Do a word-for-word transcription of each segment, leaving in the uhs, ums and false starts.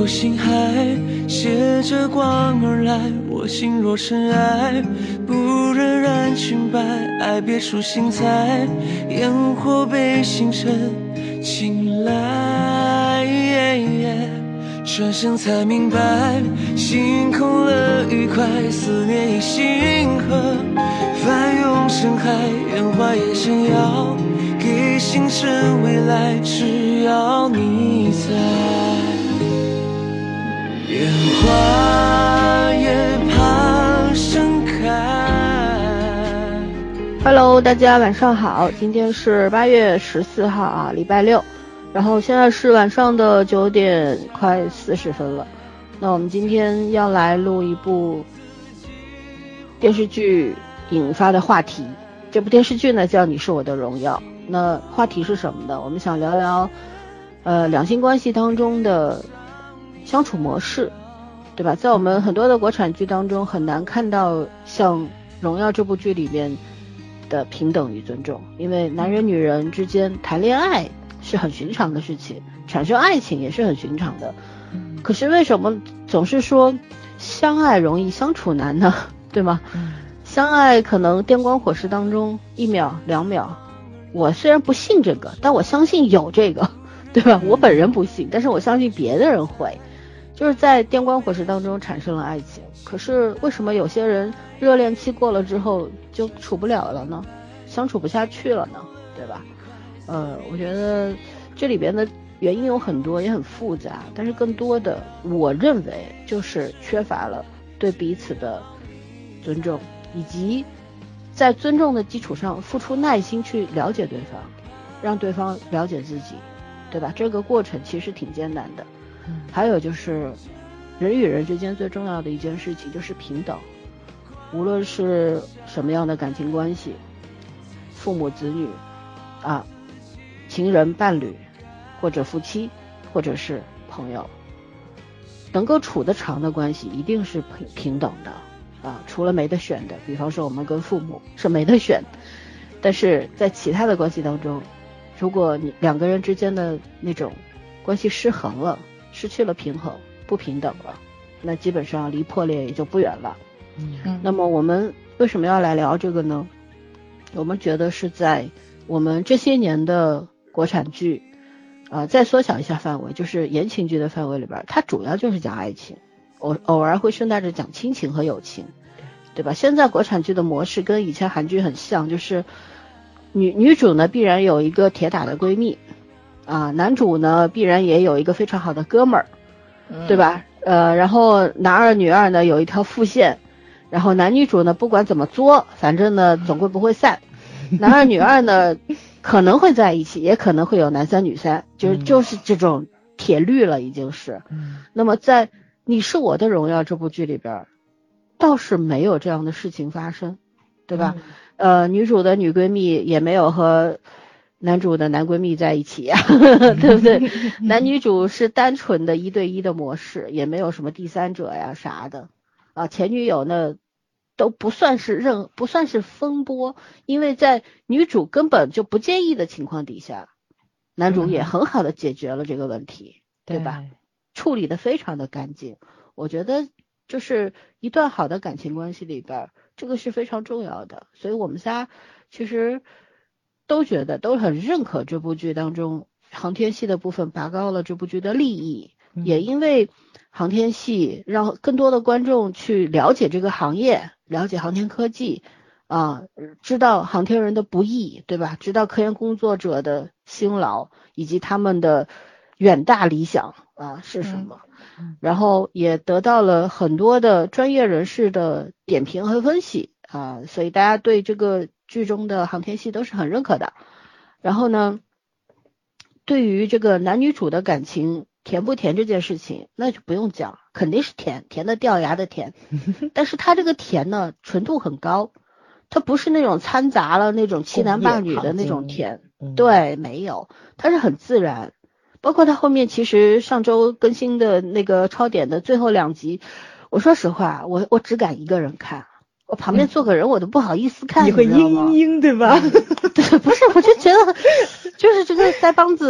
如星海，携着光而来，我心若尘埃，不忍染裙摆，爱别出心裁，烟火被星辰青睐，转身才明白，心空了愉快，思念已星河，翻涌成海，烟花也想要给星辰未来，只要你在，烟花也怕盛开。 Hello， 大家晚上好，今天是八月十四号啊，礼拜六，然后现在是晚上的九点快四十分了。那我们今天要来录一部电视剧引发的话题，这部电视剧呢叫《你是我的荣耀》。那话题是什么呢？我们想聊聊呃两性关系当中的相处模式，对吧？在我们很多的国产剧当中很难看到像《荣耀》这部剧里面的平等与尊重，因为男人女人之间谈恋爱是很寻常的事情，产生爱情也是很寻常的，可是为什么总是说相爱容易相处难呢？对吗？相爱可能电光火石当中一秒两秒，我虽然不信这个，但我相信有这个，对吧？我本人不信，但是我相信别的人会，就是在电光火石当中产生了爱情。可是为什么有些人热恋期过了之后就处不了了呢？相处不下去了呢？对吧？呃，我觉得这里边的原因有很多，也很复杂，但是更多的我认为就是缺乏了对彼此的尊重，以及在尊重的基础上付出耐心去了解对方，让对方了解自己，对吧？这个过程其实挺艰难的。还有就是人与人之间最重要的一件事情就是平等，无论是什么样的感情关系，父母子女啊，情人伴侣，或者夫妻，或者是朋友，能够处得长的关系一定是平平等的啊，除了没得选的，比方说我们跟父母是没得选，但是在其他的关系当中，如果你两个人之间的那种关系失衡了，失去了平衡，不平等了，那基本上离破裂也就不远了。嗯，那么我们为什么要来聊这个呢？我们觉得是在我们这些年的国产剧啊、呃，再缩小一下范围，就是言情剧的范围里边，它主要就是讲爱情，偶偶尔会顺带着讲亲情和友情，对吧？现在国产剧的模式跟以前韩剧很像，就是女女主呢必然有一个铁打的闺蜜啊，男主呢必然也有一个非常好的哥们儿，对吧？呃，然后男二女二呢有一条副线，然后男女主呢不管怎么作，反正呢总归不会散。男二女二呢可能会在一起，也可能会有男三女三，就是就是这种铁律了已经是。那么在《你是我的荣耀》这部剧里边倒是没有这样的事情发生，对吧？呃，女主的女闺蜜也没有和男主的男闺蜜在一起呀、啊，对不对？男女主是单纯的一对一的模式，也没有什么第三者呀啥的啊。前女友呢都不算是任不算是风波，因为在女主根本就不介意的情况底下，男主也很好的解决了这个问题，嗯、对吧？对，处理的非常的干净。我觉得就是一段好的感情关系里边，这个是非常重要的。所以我们仨其实都觉得都很认可这部剧当中航天系的部分拔高了这部剧的利益，嗯、也因为航天系让更多的观众去了解这个行业，了解航天科技啊，知道航天人的不易，对吧？知道科研工作者的辛劳以及他们的远大理想啊是什么，嗯、然后也得到了很多的专业人士的点评和分析啊，所以大家对这个剧中的航天系都是很认可的。然后呢，对于这个男女主的感情甜不甜这件事情，那就不用讲，肯定是甜，甜的掉牙的甜。但是它这个甜呢，纯度很高，它不是那种掺杂了那种欺男霸女的那种甜，嗯、对，没有，它是很自然。包括它后面其实上周更新的那个超点的最后两集，我说实话，我我只敢一个人看。我旁边坐个人我都不好意思看， 你会嘤嘤对吧？ 对，不是，我就觉得就是这个腮帮子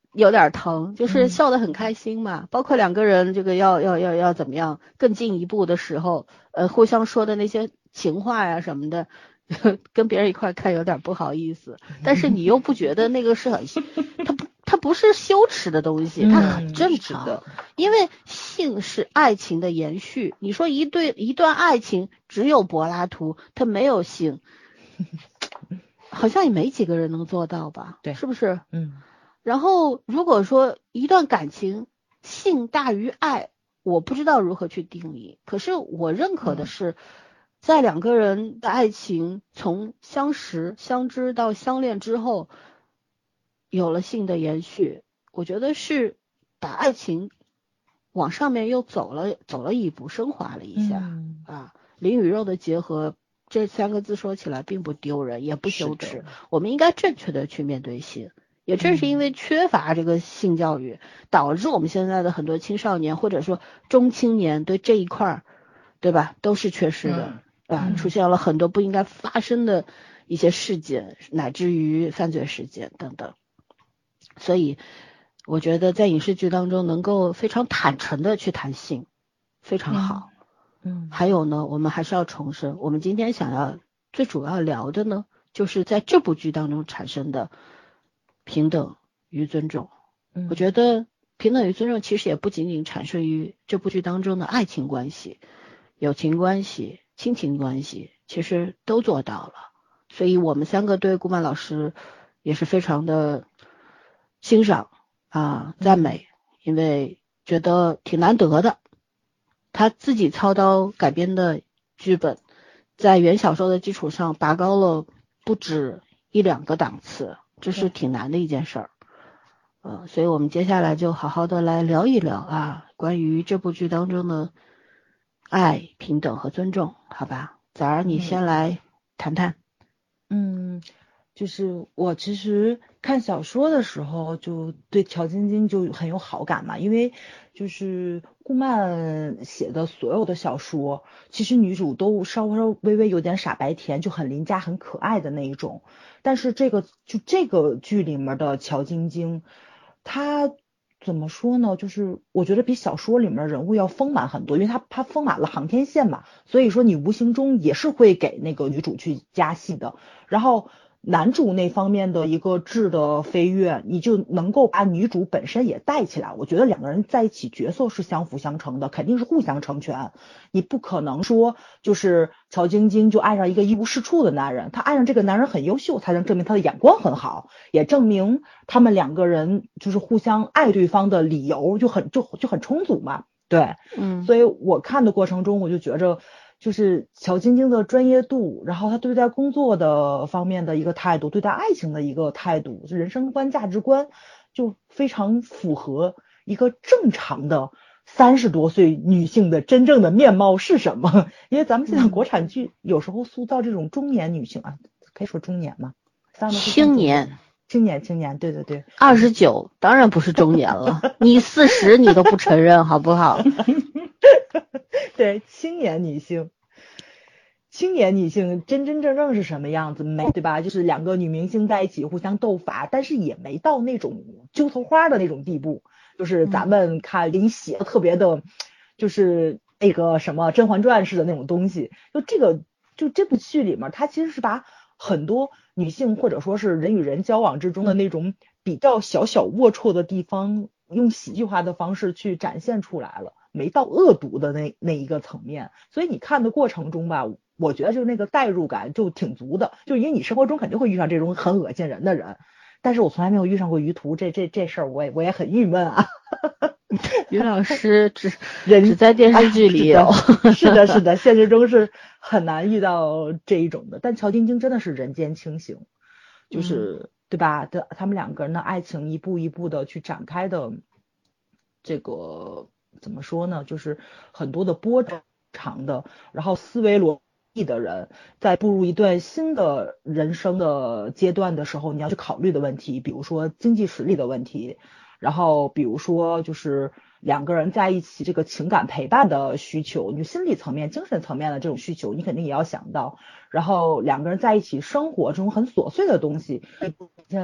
有点疼，就是笑得很开心嘛。嗯、包括两个人这个要要要要怎么样更进一步的时候，呃，互相说的那些情话呀什么的，跟别人一块看有点不好意思，但是你又不觉得那个是很，它不它不是羞耻的东西，它很正常。嗯、的，因为性是爱情的延续。你说一对一段爱情只有柏拉图，它没有性，好像也没几个人能做到吧？ 对， 是不是？ 嗯。 然后如果说一段感情性大于爱，我不知道如何去定义，可是我认可的是，在两个人的爱情从相识相知到相恋之后，有了性的延续，我觉得是把爱情往上面又走了走了一步，升华了一下、嗯、啊，灵与肉的结合这三个字说起来并不丢人也不羞耻，我们应该正确的去面对性。也正是因为缺乏这个性教育、嗯、导致我们现在的很多青少年或者说中青年对这一块对吧都是缺失的、嗯、啊、嗯，出现了很多不应该发生的一些事件，乃至于犯罪事件等等。所以我觉得在影视剧当中能够非常坦诚的去谈性非常好。嗯，嗯还有呢，我们还是要重申，我们今天想要最主要聊的呢，就是在这部剧当中产生的平等与尊重。嗯，我觉得平等与尊重其实也不仅仅产生于这部剧当中的爱情关系、友情关系、亲情关系，其实都做到了。所以我们三个对顾漫老师也是非常的欣赏啊、赞美，因为觉得挺难得的。他自己操刀改编的剧本，在原小说的基础上拔高了不止一两个档次，这是挺难的一件事儿。呃，所以我们接下来就好好的来聊一聊啊，关于这部剧当中的爱、平等和尊重，好吧？早儿你先来谈谈。 嗯，就是我其实看小说的时候就对乔晶晶就很有好感嘛，因为就是顾漫写的所有的小说，其实女主都稍稍微微有点傻白甜，就很邻家很可爱的那一种。但是这个就这个剧里面的乔晶晶，她怎么说呢？就是我觉得比小说里面人物要丰满很多，因为她她丰满了航天线嘛，所以说你无形中也是会给那个女主去加戏的。然后男主那方面的一个质的飞跃，你就能够把女主本身也带起来。我觉得两个人在一起角色是相辅相成的，肯定是互相成全。你不可能说就是乔晶晶就爱上一个一无是处的男人，她爱上这个男人很优秀，才能证明她的眼光很好，也证明他们两个人就是互相爱对方的理由就很就就很充足嘛。对，嗯，所以我看的过程中我就觉着就是乔晶晶的专业度，然后她对待工作的方面的一个态度，对待爱情的一个态度，人生观价值观就非常符合一个正常的三十多岁女性的真正的面貌是什么。因为咱们现在国产剧有时候塑造这种中年女性啊，可以说中年吗？ 青年青年青年对对对， 二十九当然不是中年了，你四十你都不承认好不好？ 对，青年女性，青年女性真真正正是什么样子没，对吧？就是两个女明星在一起互相斗法，但是也没到那种揪头花的那种地步。就是咱们看给你写的特别的，就是那个什么《甄嬛传》似的那种东西。就这个，就这部剧里面，它其实是把很多女性或者说是人与人交往之中的那种比较小小龌龊的地方，用喜剧化的方式去展现出来了。没到恶毒的那那一个层面，所以你看的过程中吧，我觉得就那个代入感就挺足的，就因为你生活中肯定会遇上这种很恶心人的人，但是我从来没有遇上过于途，这这这事儿我也我也很郁闷啊。 于老师只人只在电视剧里有， 哎、是的是的，现实中是很难遇到这一种的，但乔晶晶真的是人间清醒，就是、嗯、对吧？的他们两个人的爱情一步一步的去展开的这个。怎么说呢，就是很多的波长的，然后思维逻辑的人在步入一段新的人生的阶段的时候，你要去考虑的问题，比如说经济实力的问题，然后比如说就是两个人在一起这个情感陪伴的需求，你心理层面精神层面的这种需求你肯定也要想到，然后两个人在一起生活这种很琐碎的东西，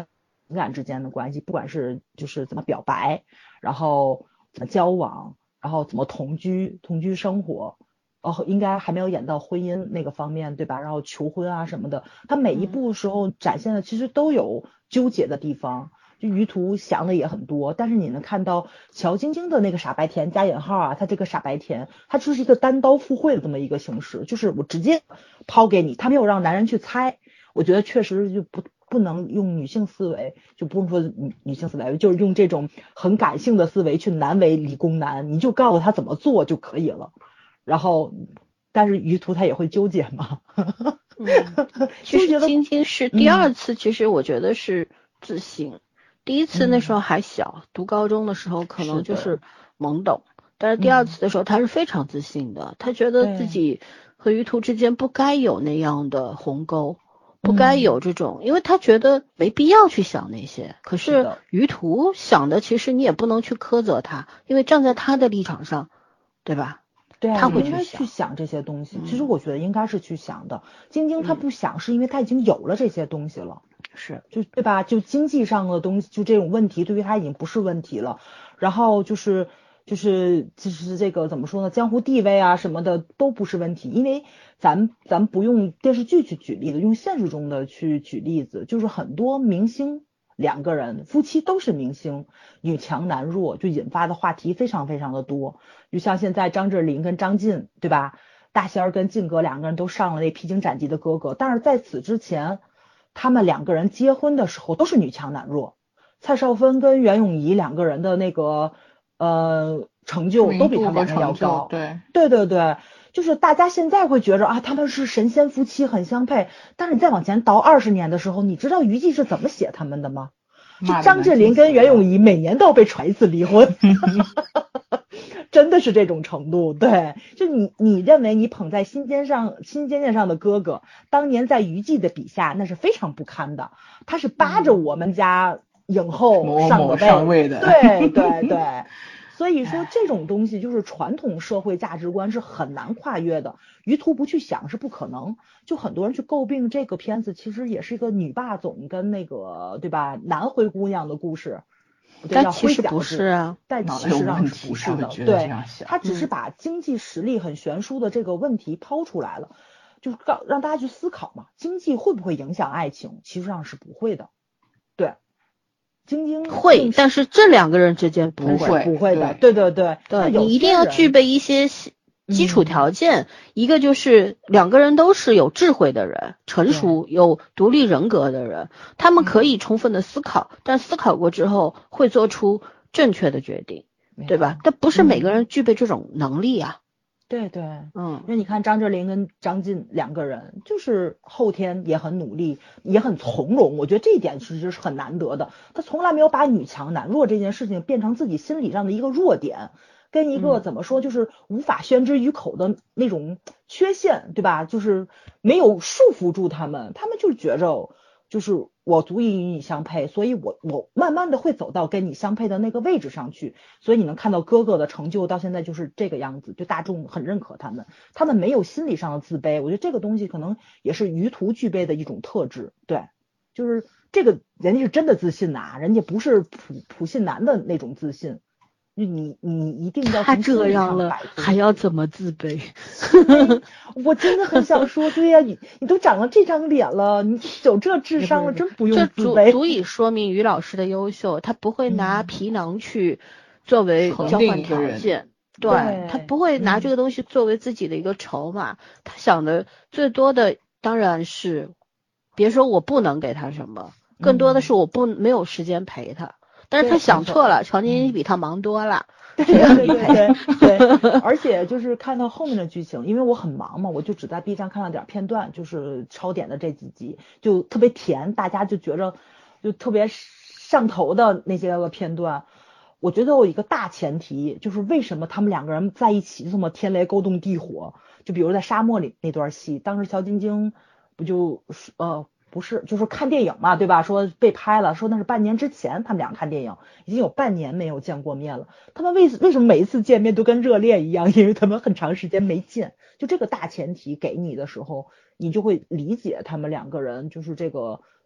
感之间的关系，不管是就是怎么表白，然后怎么交往，然后怎么同居，同居生活，哦，应该还没有演到婚姻那个方面，对吧？然后求婚啊什么的，他每一部时候展现的其实都有纠结的地方。就于途想的也很多，但是你能看到乔晶晶的那个傻白甜加引号啊，他这个傻白甜，他就是一个单刀赴会的这么一个形式，就是我直接抛给你，他没有让男人去猜。我觉得确实就不不能用女性思维，就不用说女女性思维，就是用这种很感性的思维去难为理工男，你就告诉他怎么做就可以了。然后，但是于途他也会纠结嘛。 嗯，其实晶晶是第二次，嗯、其实我觉得是自信。第一次那时候还小，嗯、读高中的时候可能就是懵懂，是但是第二次的时候他是非常自信的，嗯、他觉得自己和于途之间不该有那样的鸿沟，不该有这种，嗯、因为他觉得没必要去想那些。可是于途想的其实你也不能去苛责他，因为站在他的立场上，对吧？ 对， 他会应该去想这些东西。嗯、其实我觉得应该是去想的。晶晶她不想，是因为她已经有了这些东西了。 是， 就对吧？就经济上的东西，就这种问题对于他已经不是问题了。然后就是就是就是这个怎么说呢？江湖地位啊什么的都不是问题，因为咱咱不用电视剧去举例子，用现实中的去举例子，就是很多明星两个人夫妻都是明星，女强男弱，就引发的话题非常非常的多。就像现在张智霖跟张晋，对吧？大仙儿跟靖哥两个人都上了那披荆斩棘的哥哥，但是在此之前。他们两个人结婚的时候都是女强男弱，蔡少芬跟袁咏仪两个人的那个呃成就都比他们两个要高， 对对对对，就是大家现在会觉着啊他们是神仙夫妻很相配，但是你再往前倒二十年的时候，你知道于季是怎么写他们的吗？就张智霖跟袁咏仪每年都要被传一次离婚。真的是这种程度，对，就你你认为你捧在心尖上心尖尖上的哥哥，当年在于季的笔下那是非常不堪的，他是扒着我们家影后上个位、 嗯、上位的， 对对对，所以说这种东西就是传统社会价值观是很难跨越的，于途不去想是不可能。就很多人去诟病这个片子，其实也是一个女霸总跟那个对吧男灰姑娘的故事。 但其实不是啊， 但其实上是不是的，对，他只是把经济实力很悬殊的这个问题抛出来了，嗯、就是让让大家去思考嘛，经济会不会影响爱情？其实上是不会的，对，晶晶会，但是这两个人之间不会不会的，对对对对，你一定要具备一些基础条件，嗯、一个就是两个人都是有智慧的人，成熟有独立人格的人，他们可以充分的思考，嗯、但思考过之后会做出正确的决定，对吧？但不是每个人具备这种能力啊。 嗯、对对， 嗯， 因为你看张智霖跟张晋两个人，就是后天也很努力，也很从容，我觉得这一点其实是很难得的。他从来没有把女强男弱这件事情变成自己心理上的一个弱点。跟一个怎么说，就是无法宣之于口的那种缺陷，对吧？就是没有束缚住他们，他们就觉着，就是我足以与你相配，所以我我慢慢的会走到跟你相配的那个位置上去。所以你能看到哥哥的成就到现在就是这个样子，就大众很认可他们，他们没有心理上的自卑。我觉得这个东西可能也是于途具备的一种特质，对，就是这个人家是真的自信呐、啊，人家不是普普信男的那种自信。你你一定要他这样了，还要怎么自卑？ 我真的很想说，对呀、啊，你你都长了这张脸了，你有这智商了，真不用自卑。 这足足以说明于老师的优秀，他不会拿皮囊去作为交换条件，嗯、对, 对他不会拿这个东西作为自己的一个筹码。嗯、他想的最多的当然是，别说我不能给他什么，更多的是我不、嗯、没有时间陪他。但是他想错了，乔晶晶比他忙多了。 对对对对对，对而且就是看到后面的剧情，因为我很忙嘛，我就只在 B 站看了点片段，就是超点的这几集，就特别甜，大家就觉着就特别上头的那些个片段。我觉得有一个大前提，就是为什么他们两个人在一起这么天雷勾动地火？就比如在沙漠里那段戏，当时乔晶晶不就呃。不是，就是看电影嘛，对吧？说被拍了，说那是半年之前他们俩看电影，已经有半年没有见过面了。他们为为什么每一次见面都跟热恋一样？因为他们很长时间没见。就这个大前提给你的时候，你就会理解他们两个人就是这个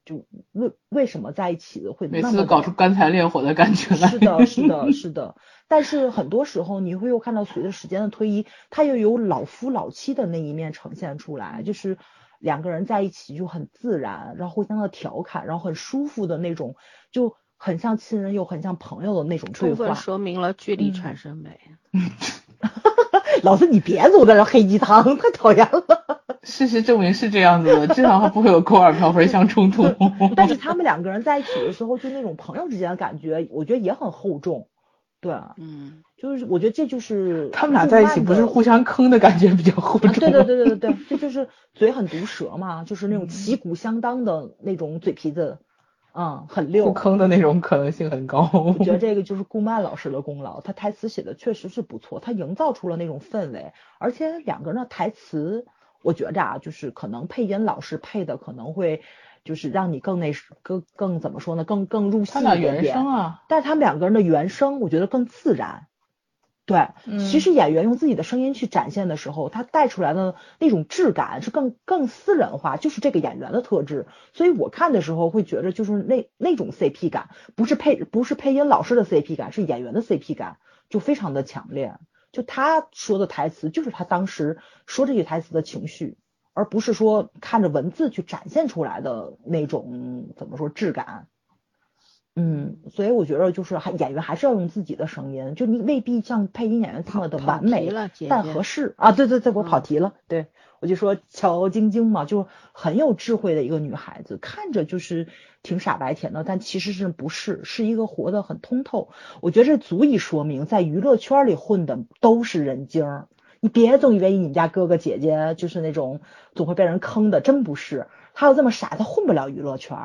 就为为什么在一起会那么每次搞出干柴烈火的感觉来。 是的，是的，是的。但是很多时候你会又看到，随着时间的推移，他又有老夫老妻的那一面呈现出来，就是两个人在一起就很自然，然后互相的调侃，然后很舒服的那种，就很像亲人又很像朋友的那种对话。 充分说明了距离产生美。 嗯、老子你别总在这黑鸡汤，太讨厌了。 事实证明是这样子的，至少他不会有口耳瓢盆相冲突。 但是他们两个人在一起的时候，就那种朋友之间的感觉，我觉得也很厚重。对， 嗯， 就是我觉得这就是他们俩在一起不是互相坑的感觉比较厚重、啊。 对对对对对对，这就是嘴很毒舌嘛，就是那种旗鼓相当的那种嘴皮子，嗯，很溜。 互坑的那种可能性很高。 我觉得这个就是顾漫老师的功劳，他台词写的确实是不错，他营造出了那种氛围，而且两个人的台词。我觉着啊，就是可能配音老师配的可能会，就是让你更那更更怎么说呢，更更入戏一点点。他俩原声啊， 但是他们两个人的原声，我觉得更自然。对，嗯、其实演员用自己的声音去展现的时候，他带出来的那种质感是更更私人化，就是这个演员的特质。所以我看的时候会觉得，就是那那种 C P 感，不是配不是配音老师的 C P 感，是演员的 C P 感，就非常的强烈。就他说的台词，就是他当时说这句台词的情绪，而不是说看着文字去展现出来的那种怎么说质感。嗯，所以我觉得就是还演员还是要用自己的声音，就你未必像配音演员这么的完美， 姐姐但合适啊。对对对，我跑题了。嗯、对，我就说乔晶晶嘛，就很有智慧的一个女孩子，看着就是挺傻白甜的，但其实是不是是一个活得很通透。我觉得这足以说明，在娱乐圈里混的都是人精。你别总以为你们家哥哥姐姐就是那种总会被人坑的，真不是。他要这么傻，他混不了娱乐圈。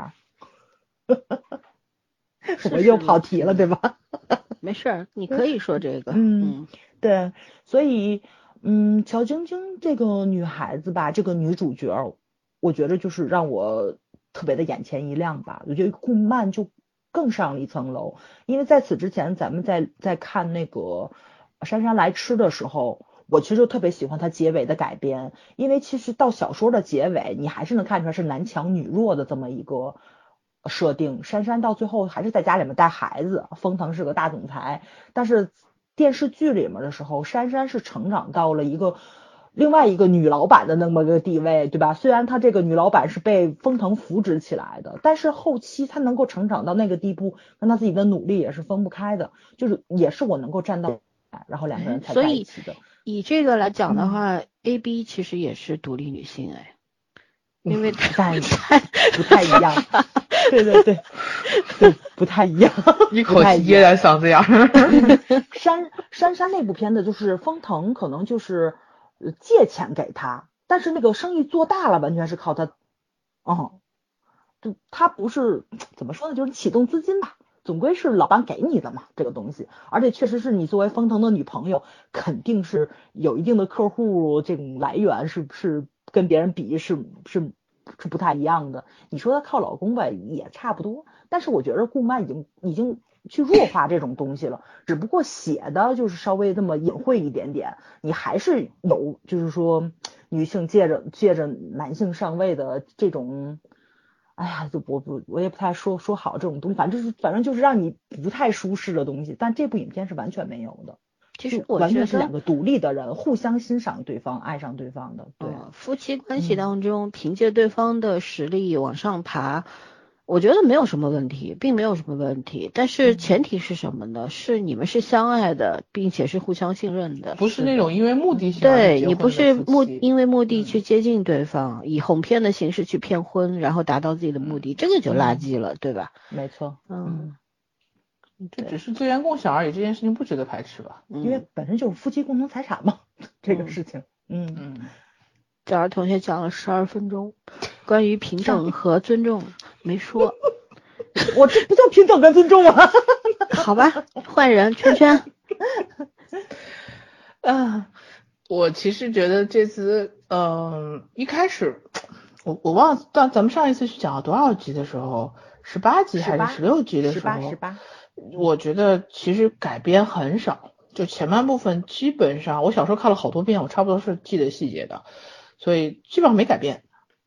我又跑题了，对吧？ 没事，你可以说这个。 嗯，嗯对，所以，嗯，乔晶晶这个女孩子吧，这个女主角，我觉得就是让我特别的眼前一亮吧。我觉得顾漫就更上了一层楼，因为在此之前，咱们在在看那个《姗姗来迟》的时候，我其实就特别喜欢它结尾的改编，因为其实到小说的结尾，你还是能看出来是男强女弱的这么一个设定。珊珊到最后还是在家里面带孩子，封腾是个大总裁，但是电视剧里面的时候，珊珊是成长到了一个另外一个女老板的那么个地位，对吧？虽然她这个女老板是被封腾扶植起来的，但是后期她能够成长到那个地步，跟她自己的努力也是分不开的，就是也是我能够站到，然后两个人才在一起的。 以这个来讲的话、嗯、，A B 其实也是独立女性哎，因为不太不太一样。对对对对，不太一样， 一口气噎在嗓子眼儿。珊珊珊那部片子就是封腾可能就是借钱给他，但是那个生意做大了完全是靠他。嗯，就他不是怎么说呢，就是启动资金吧，总归是老板给你的嘛，这个东西。而且确实是你作为封腾的女朋友，肯定是有一定的客户这种来源，是是跟别人比是是。是不太一样的。你说他靠老公吧，也差不多。但是我觉得顾漫已经已经去弱化这种东西了，只不过写的就是稍微这么隐晦一点点。你还是有就是说女性借着借着男性上位的这种，哎呀，就我不我也不太说说好这种东西，反正就是反正就是让你不太舒适的东西。但这部影片是完全没有的。 其实我觉得完全是两个独立的人，互相欣赏对方，爱上对方的。对， 呃、夫妻关系当中、嗯、凭借对方的实力往上爬，我觉得没有什么问题，并没有什么问题。但是前提是什么呢？是你们是相爱的，并且是互相信任的， 不是那种因为目的性对你不是目因为目的去接近对方、嗯，以哄骗的形式去骗婚，然后达到自己的目的，嗯、这个就垃圾了，嗯、对吧？ 没错， 嗯。 这只是资源共享而已，这件事情不值得排斥吧？ 因为本身就是夫妻共同财产嘛，嗯、这个事情。嗯嗯。早儿同学讲了十二分钟，关于平等和尊重没说。 我这不叫平等跟尊重啊。 好吧，换人，圈圈。 啊，我其实觉得这次，嗯、呃，一开始我我忘了，但咱们上一次是讲到多少集的时候，十八集还是十六集的时候？ 十八，十八。 我觉得其实改编很少，就前半部分基本上我小时候看了好多遍，我差不多是记得细节的，所以基本上没改变。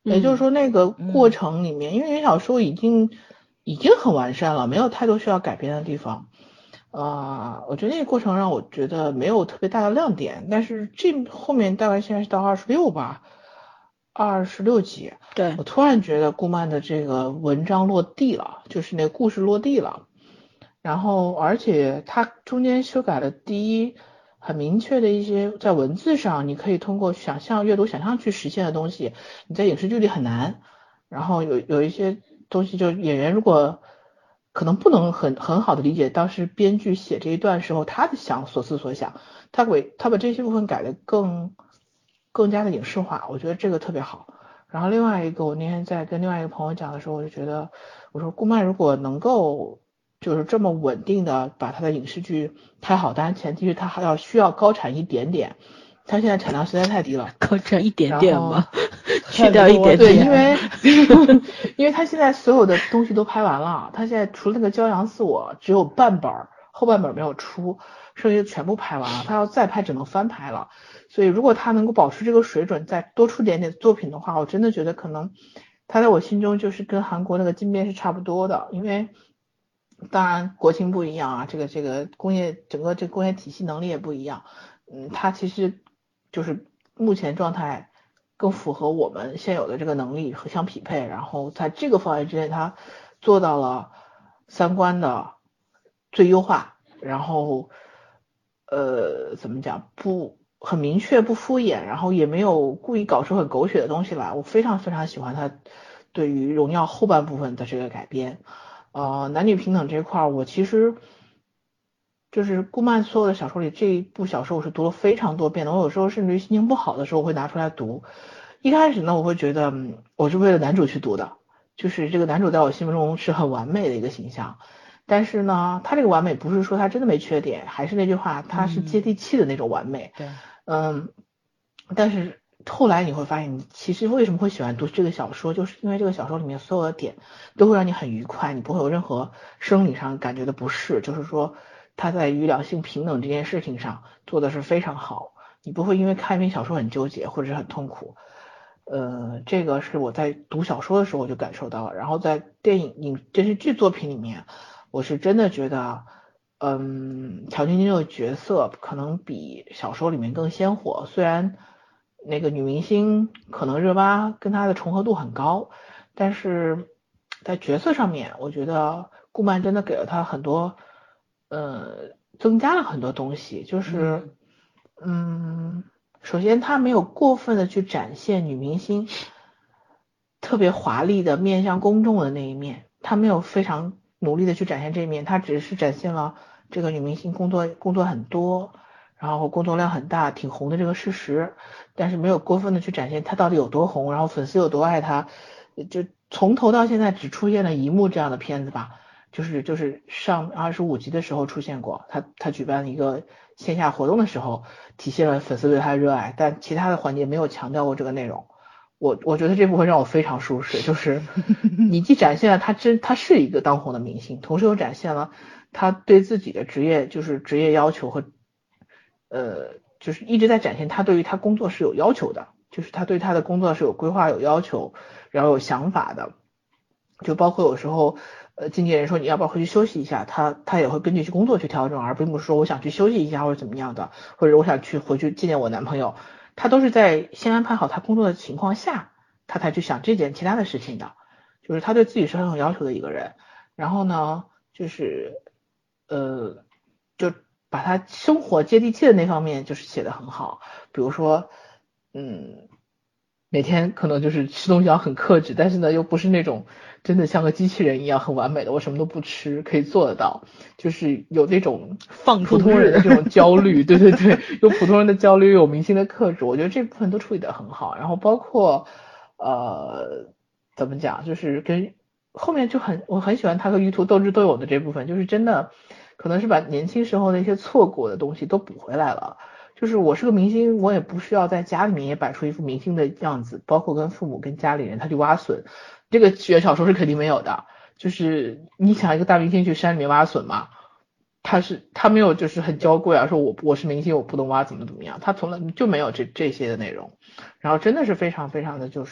也就是说那个过程里面，嗯、因为原小说已经已经很完善了，没有太多需要改编的地方。啊、呃，我觉得那个过程让我觉得没有特别大的亮点，但是这后面大概现在是到二十六吧，二十六集， 对， 我突然觉得顾漫的这个文章落地了，就是那个故事落地了，然后而且他中间修改了第一很明确的一些在文字上你可以通过想象阅读想象去实现的东西，你在影视剧里很难，然后有有一些东西就演员如果可能不能很很好的理解当时编剧写这一段时候他的想所思所想，他给他把这些部分改得更更加的影视化，我觉得这个特别好。然后另外一个我那天在跟另外一个朋友讲的时候，我就觉得我说顾漫如果能够就是这么稳定的把他的影视剧拍好，当然前提是他还要需要高产一点点，他现在产量实在太低了。 高产一点点吗？去掉一点点。 对，因为因为他现在所有的东西都拍完了，他现在除了那个骄阳似我只有半本，后半本没有出，剩下全部拍完了，他要再拍只能翻拍了。所以如果他能够保持这个水准，再多出点点作品的话，我真的觉得可能他在我心中就是跟韩国那个金边是差不多的。因为当然国情不一样啊，这个这个工业整个这个工业体系能力也不一样，嗯，他其实就是目前状态更符合我们现有的这个能力和相匹配，然后在这个范围之内他做到了三观的最优化，然后呃怎么讲不很明确不敷衍，然后也没有故意搞出很狗血的东西来，我非常非常喜欢他对于荣耀后半部分的这个改编。呃男女平等这块我其实就是顾漫所有的小说里这一部小说我是读了非常多遍的，我有时候甚至于心情不好的时候我会拿出来读。一开始呢我会觉得我是为了男主去读的，就是这个男主在我心目中是很完美的一个形象，但是呢他这个完美不是说他真的没缺点，还是那句话他是接地气的那种完美。 对， 嗯，但是后来你会发现你其实为什么会喜欢读这个小说，就是因为这个小说里面所有的点都会让你很愉快，你不会有任何生理上感觉的不适，就是说他在于两性平等这件事情上做的是非常好，你不会因为看一篇小说很纠结或者是很痛苦。呃，这个是我在读小说的时候我就感受到了，然后在电影影电视剧作品里面我是真的觉得嗯，乔晶晶这个角色可能比小说里面更鲜活，虽然那个女明星可能热巴跟她的重合度很高，但是在角色上面我觉得顾漫真的给了她很多呃增加了很多东西，就是嗯首先他没有过分的去展现女明星特别华丽的面向公众的那一面，他没有非常努力的去展现这一面，他只是展现了这个女明星工作工作很多，然后工作量很大挺红的这个事实，但是没有过分的去展现她到底有多红，然后粉丝有多爱她，就从头到现在只出现了一幕这样的片子吧，就是就是上二十五集的时候出现过，他他举办一个线下活动的时候体现了粉丝对他的热爱，但其他的环节没有强调过这个内容。我我觉得这部分让我非常舒适，就是你既展现了他真他是一个当红的明星，同时又展现了他对自己的职业就是职业要求和呃就是一直在展现他对于他工作是有要求的，就是他对他的工作是有规划有要求然后有想法的，就包括有时候呃经纪人说你要不要回去休息一下，他他也会根据工作去调整，而并不是说我想去休息一下或者怎么样的，或者我想去回去见见我男朋友，他都是在先安排好他工作的情况下他才去想这件其他的事情的，就是他对自己是很有要求的一个人。然后呢就是呃就把他生活接地气的那方面就是写得很好，比如说嗯每天可能就是吃东西要很克制，但是呢又不是那种真的像个机器人一样很完美的我什么都不吃可以做得到，就是有那种放普通人的这种焦虑对对对，有普通人的焦虑有明星的克制，我觉得这部分都处理得很好。然后包括呃怎么讲就是跟后面就很我很喜欢他和玉兔斗智斗勇的这部分，就是真的可能是把年轻时候那些错过的东西都补回来了，就是我是个明星我也不需要在家里面也摆出一副明星的样子，包括跟父母跟家里人他去挖笋，这个原小说是肯定没有的，就是你想一个大明星去山里面挖笋嘛，他是他没有就是很娇贵啊说我我是明星我不能挖怎么怎么样，他从来就没有这这些的内容，然后真的是非常非常的就是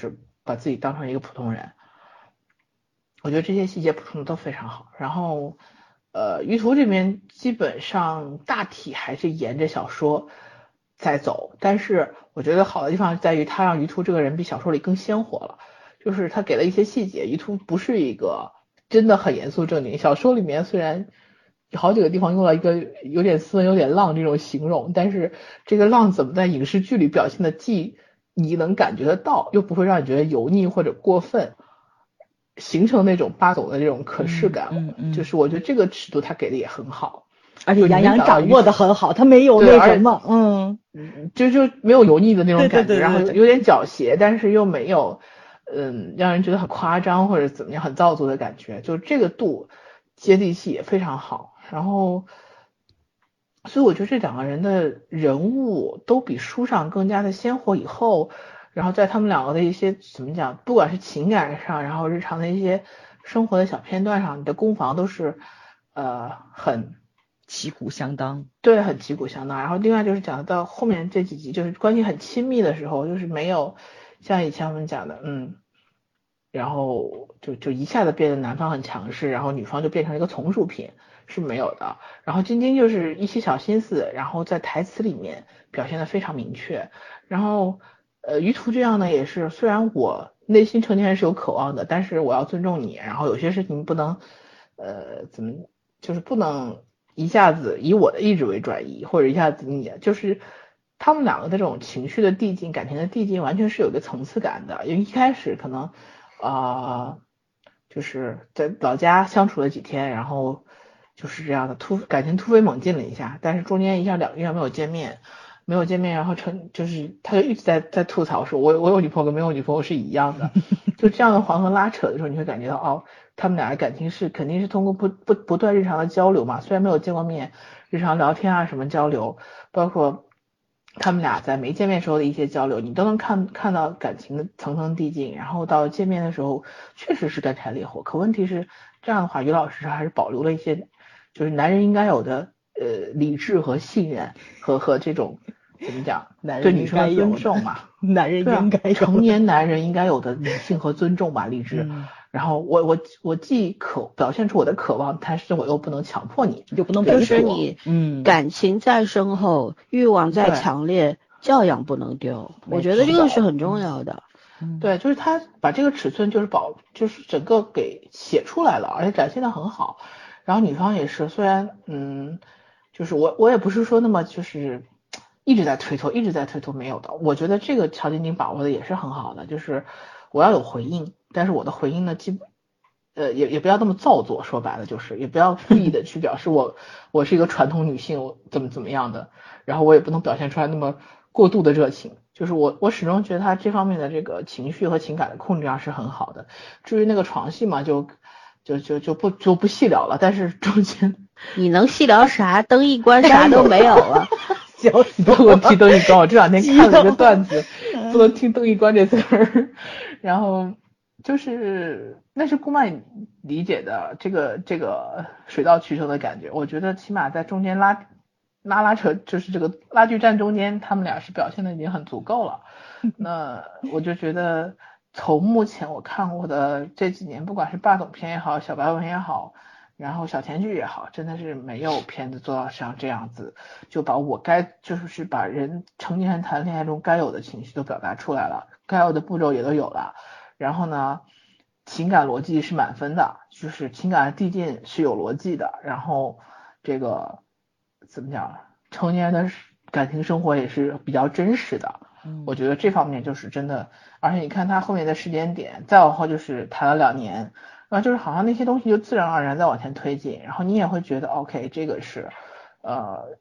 把自己当成一个普通人。我觉得这些细节补充的都非常好。然后呃于途这边基本上大体还是沿着小说在走，但是我觉得好的地方在于他让于途这个人比小说里更鲜活了，就是他给了一些细节，于途不是一个真的很严肃正经，小说里面虽然好几个地方用了一个有点斯文有点浪这种形容，但是这个浪怎么在影视剧里表现的既你能感觉得到，又不会让你觉得油腻或者过分，形成那种霸总的这种可视感。 嗯嗯嗯就是我觉得这个尺度他给的也很好， 而且杨洋掌握的很好，他没有那什么，嗯， 就就没有油腻的那种感觉， 对对对对对， 然后有点狡黠，但是又没有嗯让人觉得很夸张或者怎么样很造作的感觉，就这个度接地气也非常好。然后所以我觉得这两个人的人物都比书上更加的鲜活，以后然后在他们两个的一些怎么讲，不管是情感上，然后日常的一些生活的小片段上，你的攻防都是呃很旗鼓相当， 对，很旗鼓相当。然后另外就是讲到后面这几集，就是关系很亲密的时候，就是没有像以前我们讲的，嗯，然后就就一下子变得男方很强势，然后女方就变成一个从属品，是没有的。然后晶晶就是一些小心思，然后在台词里面表现的非常明确。然后呃于途这样呢也是，虽然我内心成年人是有渴望的，但是我要尊重你，然后有些事情不能呃怎么就是不能一下子以我的意志为转移，或者一下子你就是他们两个的这种情绪的递进，感情的递进完全是有一个层次感的。因为一开始可能啊、呃、就是在老家相处了几天，然后就是这样的突感情突飞猛进了一下，但是中间一下两个月没有见面，没有见面，然后成就是他就一直在在吐槽说我我有女朋友跟没有女朋友是一样的，就这样的黄河拉扯的时候，你会感觉到哦，他们俩的感情是肯定是通过不不不断日常的交流嘛，虽然没有见过面，日常聊天啊什么交流，包括他们俩在没见面时候的一些交流，你都能看看到感情的层层递进，然后到见面的时候确实是干柴烈火。可问题是这样的话，于老师还是保留了一些就是男人应该有的呃理智和信任和和这种怎么讲对女生的尊重嘛， 男人应该有、 啊、成年男人应该有的理性和尊重吧，理智。嗯，然后我我我既渴表现出我的渴望，但是我又不能强迫你， 就不能就是你嗯感情再深厚，欲望再强烈，教养不能丢。我觉得这个是很重要的。 嗯， 对，就是他把这个尺寸就是保就是整个给写出来了，而且展现的很好。然后女方也是，虽然嗯，就是我我也不是说那么就是一直在推脱，一直在推脱，没有的。我觉得这个乔晶晶把握的也是很好的，就是我要有回应，但是我的回应呢，基本呃也也不要那么造作，说白了就是也不要故意的去表示我我是一个传统女性，我怎么怎么样的，然后我也不能表现出来那么过度的热情。就是我我始终觉得他这方面的这个情绪和情感的控制上是很好的。至于那个床戏嘛，就就就就不就不细聊了。但是中间你能细聊啥？灯一关啥都没有了。 笑死不能提灯一关，我这两天看了一个段子，不能听灯一关这词儿。然后就是那是顾漫理解的这个这个水到渠成的感觉。我觉得起码在中间拉拉拉扯，就是这个拉锯战中间，他们俩是表现的已经很足够了。那我就觉得从目前我看过的这几年，不管是霸总片也好，小白文也好，然后小甜剧也好，真的是没有片子做到像这样子，就把我该就是把人成年人谈恋爱中该有的情绪都表达出来了，该有的步骤也都有了。然后呢，情感逻辑是满分的，就是情感的递进是有逻辑的，然后这个怎么讲，成年人的感情生活也是比较真实的。我觉得这方面就是真的，而且你看他后面的时间点，再往后就是谈了两年，然后就是好像那些东西就自然而然在往前推进，然后你也会觉得 OK， 这个是呃，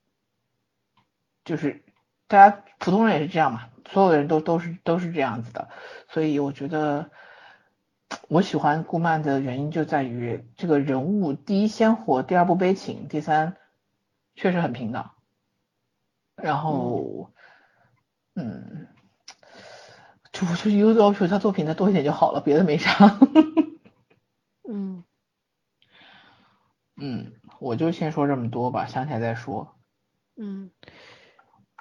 就是大家普通人也是这样嘛，所有的人都都是都是这样子的。所以我觉得我喜欢顾漫的原因就在于这个人物第一鲜活，第二不悲情，第三确实很平等。然后嗯，就我就有要求他作品再多一点就好了，别的没啥。 嗯嗯，我就先说这么多吧，想起来再说。 嗯，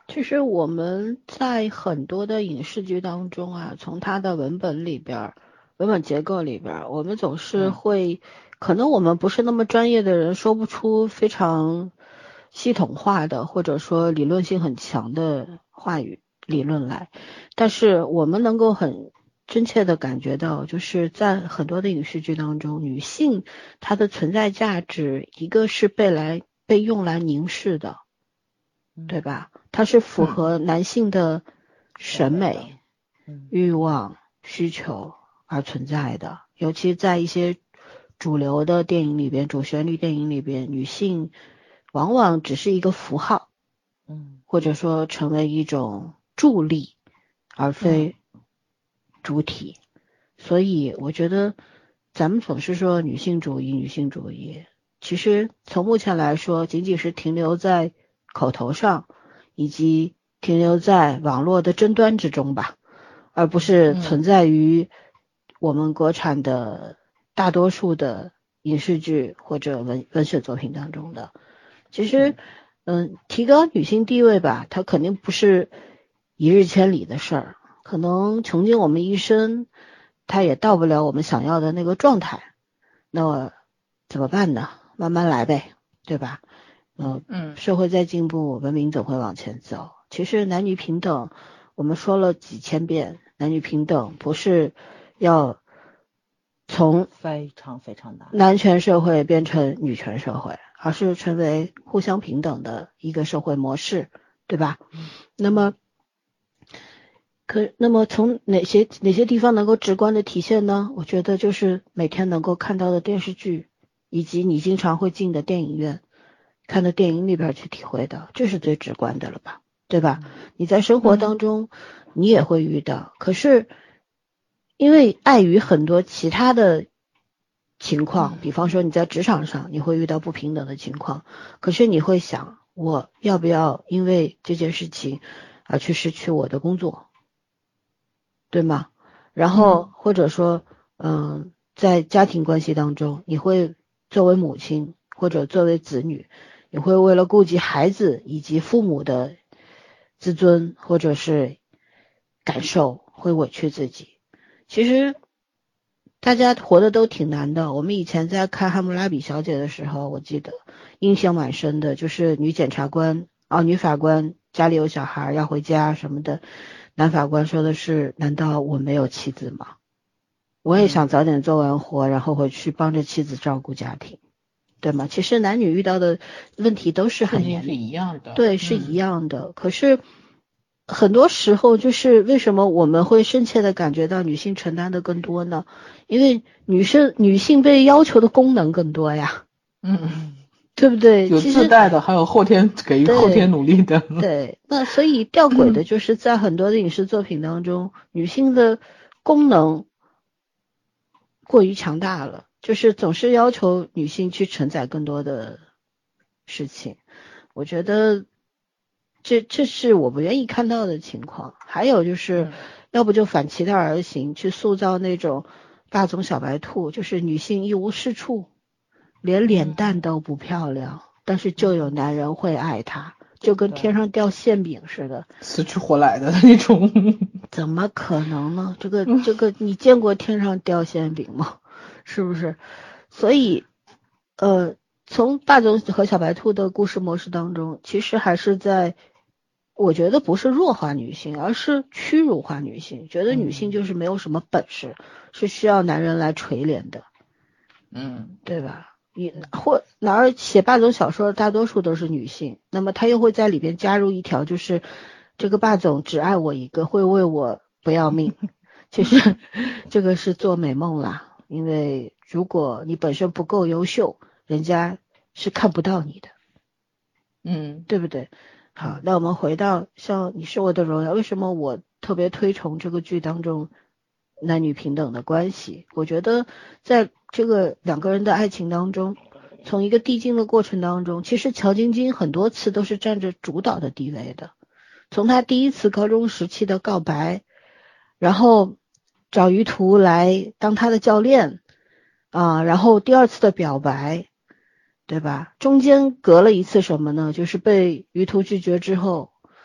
其实我们在很多的影视剧当中啊，从它的文本里边、文本结构里边，我们总是会，可能我们不是那么专业的人，说不出非常系统化的或者说理论性很强的话语理论来，但是我们能够很真切的感觉到，就是在很多的影视剧当中，女性她的存在价值，一个是被来被用来凝视的，对吧？它是符合男性的审美、 嗯欲望、需求而存在的。尤其在一些主流的电影里边、主旋律电影里边，女性往往只是一个符号， 嗯， 或者说成为一种助力，而非主体。所以我觉得咱们总是说女性主义，女性主义，其实从目前来说，仅仅是停留在口头上，以及停留在网络的争端之中吧，而不是存在于我们国产的大多数的影视剧或者文文学作品当中的。其实嗯，提高女性地位吧，它肯定不是一日千里的事儿，可能穷尽我们一生，它也到不了我们想要的那个状态。那么怎么办呢？慢慢来呗，对吧？嗯嗯，社会在进步，文明总会往前走。其实男女平等，我们说了几千遍，男女平等不是要从非常非常难男权社会变成女权社会，而是成为互相平等的一个社会模式，对吧？嗯、那么可那么从哪些哪些地方能够直观的体现呢？我觉得就是每天能够看到的电视剧，以及你经常会进的电影院看的电影里边去体会的，这是最直观的了吧，对吧？你在生活当中你也会遇到，可是因为碍于很多其他的情况，比方说你在职场上你会遇到不平等的情况，可是你会想，我要不要因为这件事情而去失去我的工作，对吗？然后或者说嗯，在家庭关系当中，你会作为母亲或者作为子女，你会为了顾及孩子以及父母的自尊或者是感受，会委屈自己。其实大家活得都挺难的。我们以前在看《汉谟拉比小姐》的时候，我记得印象蛮深的，就是女检察官啊，女法官家里有小孩要回家什么的，男法官说的是：难道我没有妻子吗？我也想早点做完活，然后回去帮着妻子照顾家庭，对吗？其实男女遇到的问题都是很严是一样的， 对，是一样的。嗯、可是很多时候，就是为什么我们会深切的感觉到女性承担的更多呢？因为女生女性被要求的功能更多呀， 嗯， 对不对？ 有自带的，还有后天给予后天努力的。 对，那所以吊诡的就是在很多的影视作品当中，女性的功能过于强大了，就是总是要求女性去承载更多的事情。我觉得这这是我不愿意看到的情况。还有就是、嗯、要不就反其道而行，去塑造那种霸总小白兔，就是女性一无是处，连脸蛋都不漂亮、嗯、但是就有男人会爱她，就跟天上掉馅饼似的， 死去活来的那种。 怎么可能呢？这个这个你见过天上掉馅饼吗？是不是？所以呃从霸总和小白兔的故事模式当中，其实还是在我觉得不是弱化女性，而是屈辱化女性，觉得女性就是没有什么本事、嗯、是需要男人来垂怜的， 嗯， 对吧？你或哪儿写霸总小说大多数都是女性，那么他又会在里边加入一条，就是这个霸总只爱我一个，会为我不要命。其实这个是做美梦啦，因为如果你本身不够优秀，人家是看不到你的， 嗯， 对不对？好，那我们回到像你是我的荣耀，为什么我特别推崇这个剧当中男女平等的关系？我觉得在这个两个人的爱情当中，从一个递进的过程当中，其实乔晶晶很多次都是占着主导的地位的。从他第一次高中时期的告白，然后找于途来当他的教练啊，然后第二次的表白，对吧？中间隔了一次什么呢？就是被于途拒绝之后，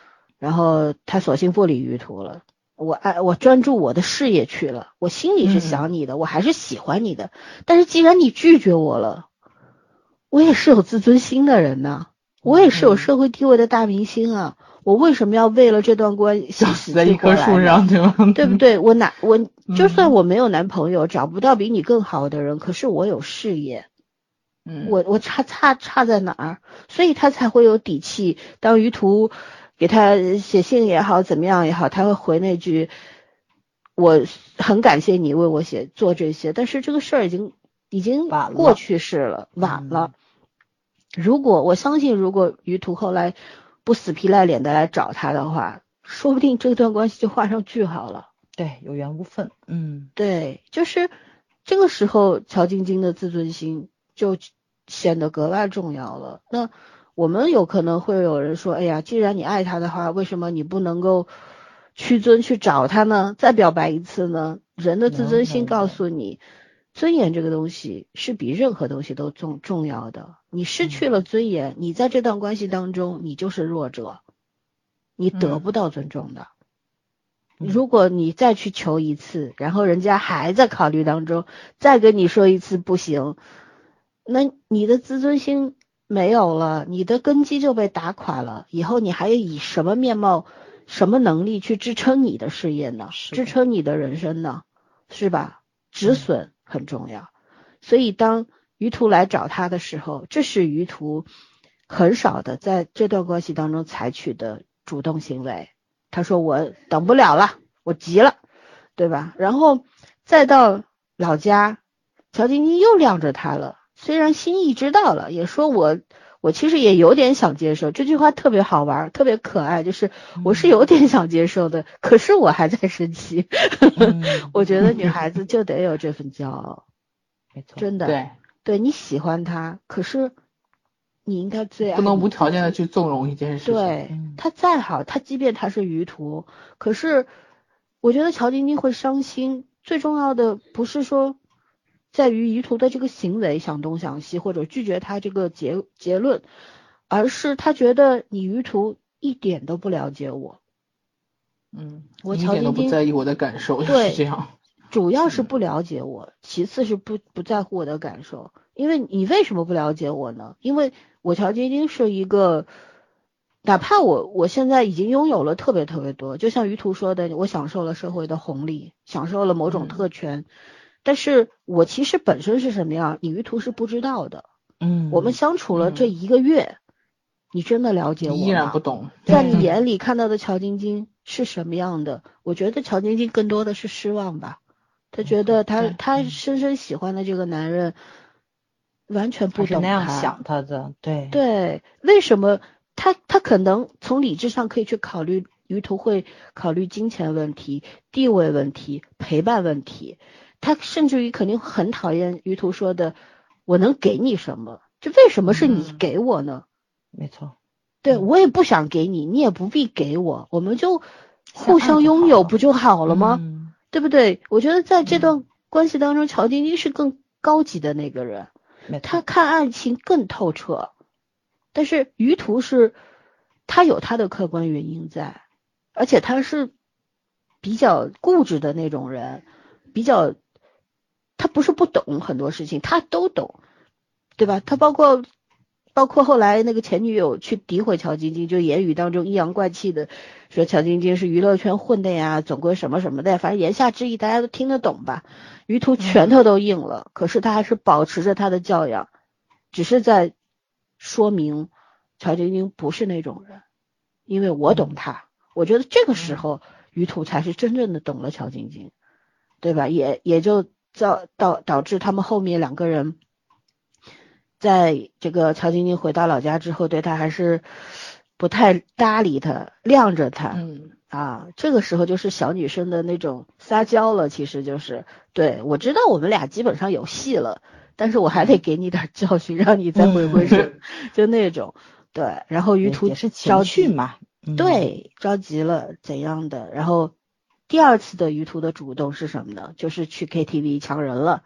然后他索性不理于途了。我爱我专注我的事业去了，我心里是想你的，嗯、我还是喜欢你的。但是既然你拒绝我了，我也是有自尊心的人呐，我也是有社会地位的大明星啊，嗯、我为什么要为了这段关系死在一棵树上，对吗？ 对不对？我哪我就算我没有男朋友，嗯、找不到比你更好的人，可是我有事业。 嗯， 我我差差差在哪儿？所以他才会有底气。当于途给他写信也好，怎么样也好，他会回那句：“我很感谢你为我写做这些，但是这个事儿已经已经过去式了，晚了。嗯”如果我相信，如果于途后来不死皮赖脸的来找他的话，说不定这段关系就画上句号了。 对，有缘无分。嗯， 对，就是这个时候，乔晶晶的自尊心就显得格外重要了。那我们有可能会有人说，哎呀，既然你爱他的话，为什么你不能够屈尊去找他呢？再表白一次呢？人的自尊心告诉你，尊严这个东西是比任何东西都重重要的。你失去了尊严，嗯、你在这段关系当中，你就是弱者，你得不到尊重的。嗯、如果你再去求一次，然后人家还在考虑当中，再跟你说一次不行，那你的自尊心没有了，你的根基就被打垮了，以后你还以什么面貌、什么能力去支撑你的事业呢？支撑你的人生呢？是吧？止损很重要。嗯、所以当于途来找他的时候，这是于途很少的在这段关系当中采取的主动行为。他说我等不了了，我急了，对吧？然后再到老家，乔晶晶又晾着他了。虽然心意知道了，也说我我其实也有点想接受，这句话特别好玩，特别可爱，就是我是有点想接受的，嗯、可是我还在生气。嗯、我觉得女孩子就得有这份骄傲， 没错， 真的， 对， 对你喜欢他，可是你应该最爱， 不能无条件的去纵容一件事情。 对，嗯、他再好，他即便他是于途，可是我觉得乔晶晶会伤心，最重要的不是说在于于途的这个行为想东想西，或者拒绝他这个结结论，而是他觉得你于途一点都不了解我。 嗯， 我乔晶晶一点都不在意我的感受， 对， 是这样。 主要是不了解我，其次是不不在乎我的感受。因为你为什么不了解我呢？因为我乔晶晶是一个，哪怕我我现在已经拥有了特别特别多，就像于途说的，我享受了社会的红利，享受了某种特权。嗯，但是我其实本身是什么样，你于途是不知道的。嗯，我们相处了这一个月，嗯、你真的了解我吗？ 依然不懂。 在你眼里看到的乔晶晶是什么样的？我觉得乔晶晶更多的是失望吧。他觉得他他深深喜欢的这个男人完全不懂他， 那样想他的，对对，为什么他他可能从理智上可以去考虑，于途会考虑金钱问题、地位问题、陪伴问题。他甚至于肯定很讨厌于途说的我能给你什么，这为什么是你给我呢？ 嗯、没错， 对，我也不想给你，你也不必给我，我们就互相拥有不就好了吗？嗯、对不对？我觉得在这段关系当中，嗯、乔晶晶是更高级的那个人，他看爱情更透彻，但是于途是他有他的客观原因在，而且他是比较固执的那种人，比较他不是不懂很多事情，他都懂，对吧？他包括包括后来那个前女友去诋毁乔晶晶，就言语当中阴阳怪气的说乔晶晶是娱乐圈混的呀，总归什么什么的，反正言下之意大家都听得懂吧。于途拳头都硬了，嗯、可是他还是保持着他的教养，只是在说明乔晶晶不是那种人，因为我懂他。嗯、我觉得这个时候于途才是真正的懂了乔晶晶，对吧？也也就造导导致他们后面两个人在这个乔晶晶回到老家之后，对他还是不太搭理他，晾着他。嗯啊，这个时候就是小女生的那种撒娇了，其实就是对我知道我们俩基本上有戏了，但是我还得给你点教训，让你再回回神，嗯、就那种对。然后于途也是情绪嘛， 嗯、对，着急了怎样的，然后。第二次的于途的主动是什么呢？就是去 K T V 抢人了，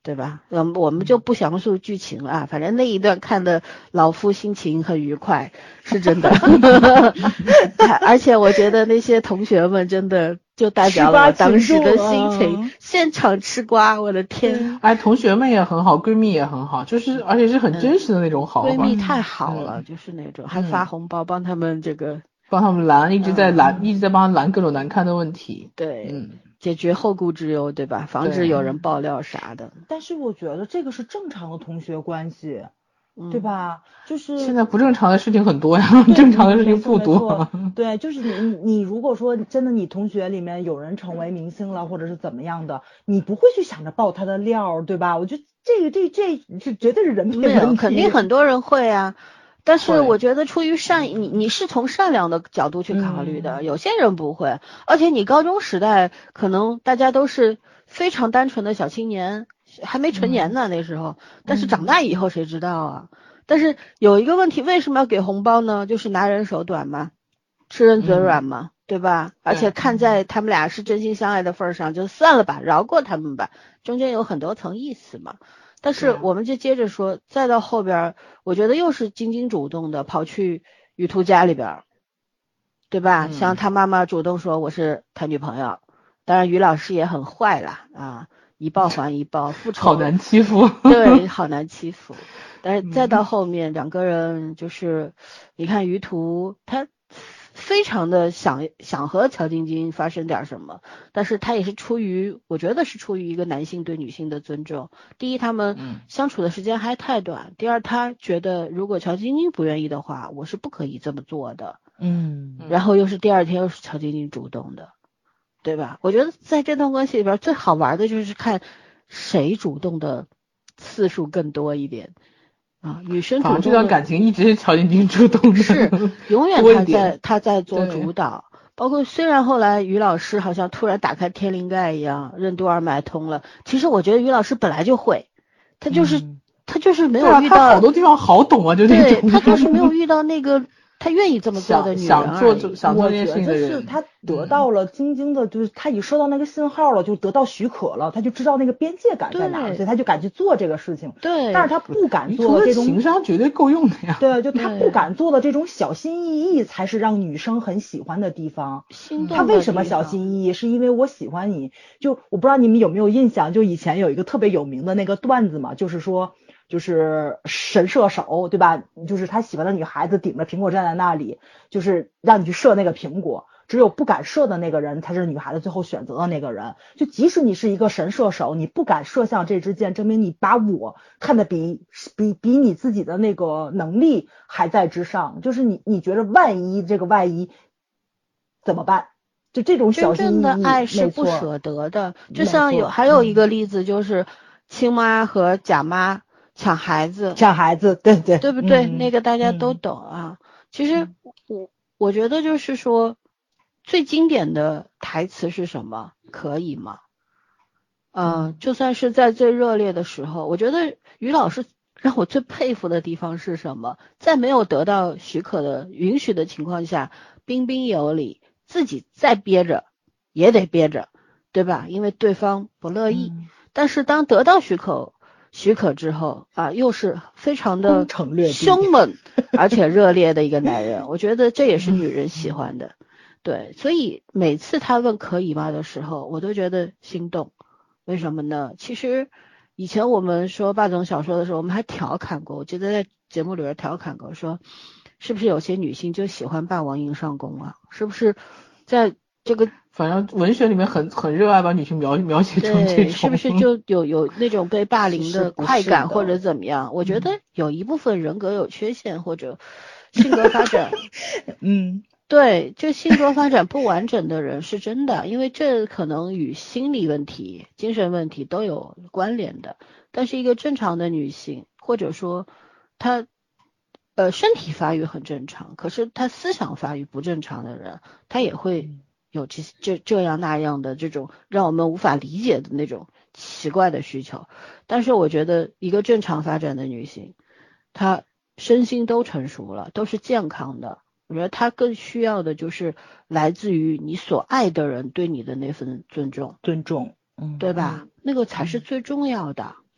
对吧？嗯，我们就不详述剧情了，反正那一段看的老夫心情很愉快，是真的。而且我觉得那些同学们真的就代表了我当时的心情，啊、现场吃瓜，我的天！ 哎，同学们也很好，闺蜜也很好，就是而且是很真实的那种好法。 嗯、闺蜜太好了，嗯、就是那种还发红包帮他们这个。 帮他们拦，一直在拦，嗯、一直在帮他拦各种难看的问题。 对， 嗯， 解决后顾之忧，对吧？防止有人爆料啥的。 但是我觉得这个是正常的同学关系，嗯、对吧？就是现在不正常的事情很多呀，正常的事情不多。 对，就是你你如果说真的你同学里面有人成为明星了，或者是怎么样的，你不会去想着爆他的料，对吧？我觉得这个这这是绝对是人品问题， 肯定很多人会啊。但是我觉得出于善，你你是从善良的角度去考虑的，嗯、有些人不会。而且你高中时代可能大家都是非常单纯的小青年，还没成年呢、嗯、那时候。但是长大以后谁知道啊？嗯、但是有一个问题，为什么要给红包呢？就是拿人手短嘛，吃人嘴软嘛，嗯、对吧？而且看在他们俩是真心相爱的份上，就算了吧，饶过他们吧，中间有很多层意思嘛。但是我们就接着说，再到后边，我觉得又是晶晶主动的跑去于途家里边，对吧？嗯、像他妈妈主动说我是他女朋友，当然于老师也很坏啦啊，一报还一报，复仇好难欺负， 对，好难欺负。但是再到后面，嗯、两个人就是，你看于途他非常的想想和乔晶晶发生点什么，但是他也是出于，我觉得是出于一个男性对女性的尊重。第一，他们相处的时间还太短；嗯、第二，他觉得如果乔晶晶不愿意的话，我是不可以这么做的。嗯，然后又是第二天又是乔晶晶主动的，对吧？我觉得在这段关系里边最好玩的就是看谁主动的次数更多一点。啊，女生主动的， 这段感情一直是乔晶晶主动的， 是永远她在她在做主导。包括虽然后来于老师好像突然打开天灵盖一样，任督二脉通了，其实我觉得于老师本来就会，他就是他、嗯、就是没有遇到、 啊、他好多地方好懂啊，就那种， 对，他就是没有遇到那个他愿意这么做的女人想做就想做这件事情的人。 我觉得是他得到了晶晶的，就是他已收到那个信号了，就得到许可了，他就知道那个边界感在哪，所以他就敢去做这个事情。 对， 但是他不敢做的这种情商绝对够用的呀。 对，就他不敢做的这种小心翼翼，才是让女生很喜欢的地方。 心动的地方。他为什么小心翼翼？是因为我喜欢你。就我不知道你们有没有印象，就以前有一个特别有名的那个段子嘛，就是说。就是神射手，对吧？就是他喜欢的女孩子顶着苹果站在那里，就是让你去射那个苹果，只有不敢射的那个人才是女孩子最后选择的那个人。就即使你是一个神射手，你不敢射向这支箭，证明你把我看得比比比你自己的那个能力还在之上。就是你你觉得万一这个万一怎么办？就这种小心翼翼， 真正的爱是不舍得的。就像有还有一个例子，就是亲妈和假妈抢孩子， 抢孩子，对对， 对不对？嗯、那个大家都懂啊。嗯、其实我我觉得就是说，最经典的台词是什么？可以吗？嗯、呃，就算是在最热烈的时候，我觉得于老师让我最佩服的地方是什么？在没有得到许可的允许的情况下，彬彬有礼，自己再憋着也得憋着，对吧？因为对方不乐意。嗯、但是当得到许可。许可之后啊，又是非常的凶猛而且热烈的一个男人，我觉得这也是女人喜欢的。对，所以每次他问可以吗的时候，我都觉得心动。为什么呢？其实以前我们说霸总小说的时候，我们还调侃过，我记得在节目里边调侃过，说是不是有些女性就喜欢霸王硬上弓啊？是不是在这个反正文学里面很很热爱把女性描描写成这种， 是不是就有有那种被霸凌的快感或者怎么样？我觉得有一部分人格有缺陷或者性格发展， 嗯， 对，就性格发展不完整的人是真的，因为这可能与心理问题、精神问题都有关联的。但是一个正常的女性，或者说她呃身体发育很正常，可是她思想发育不正常的人，她也会有这这这样那样的这种让我们无法理解的那种奇怪的需求。但是我觉得一个正常发展的女性，她身心都成熟了，都是健康的，我觉得她更需要的就是来自于你所爱的人对你的那份尊重尊重， 嗯，对吧？那个才是最重要的。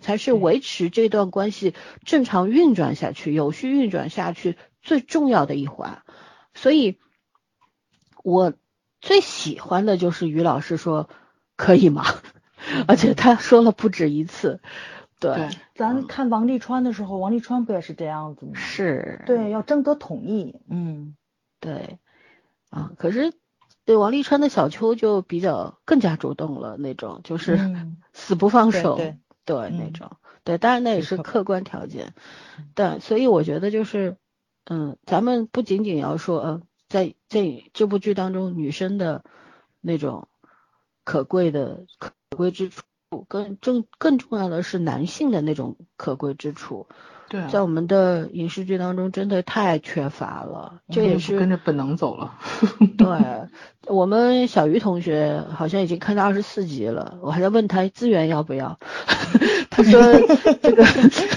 才是维持这段关系正常运转下去、有序运转下去最重要的一环。所以我最喜欢的就是于老师说可以吗？而且他说了不止一次。对， 对咱看王沥川的时候，王沥川不也是这样子吗？ 是， 对，要征得同意。嗯， 对，啊，可是对王沥川的小秋就比较更加主动了那种，就是死不放手， 对对，对那种，对，当然那也是客观条件，但所以我觉得就是，嗯，咱们不仅仅要说，呃，在在这部剧当中女生的那种可贵的可贵之处。更更更重要的是男性的那种可贵之处， 对、啊， 在我们的影视剧当中真的太缺乏了，这也是跟着本能走了。 对，我们小鱼同学好像已经看到二十四集了，我还在问他资源要不要，他说这个，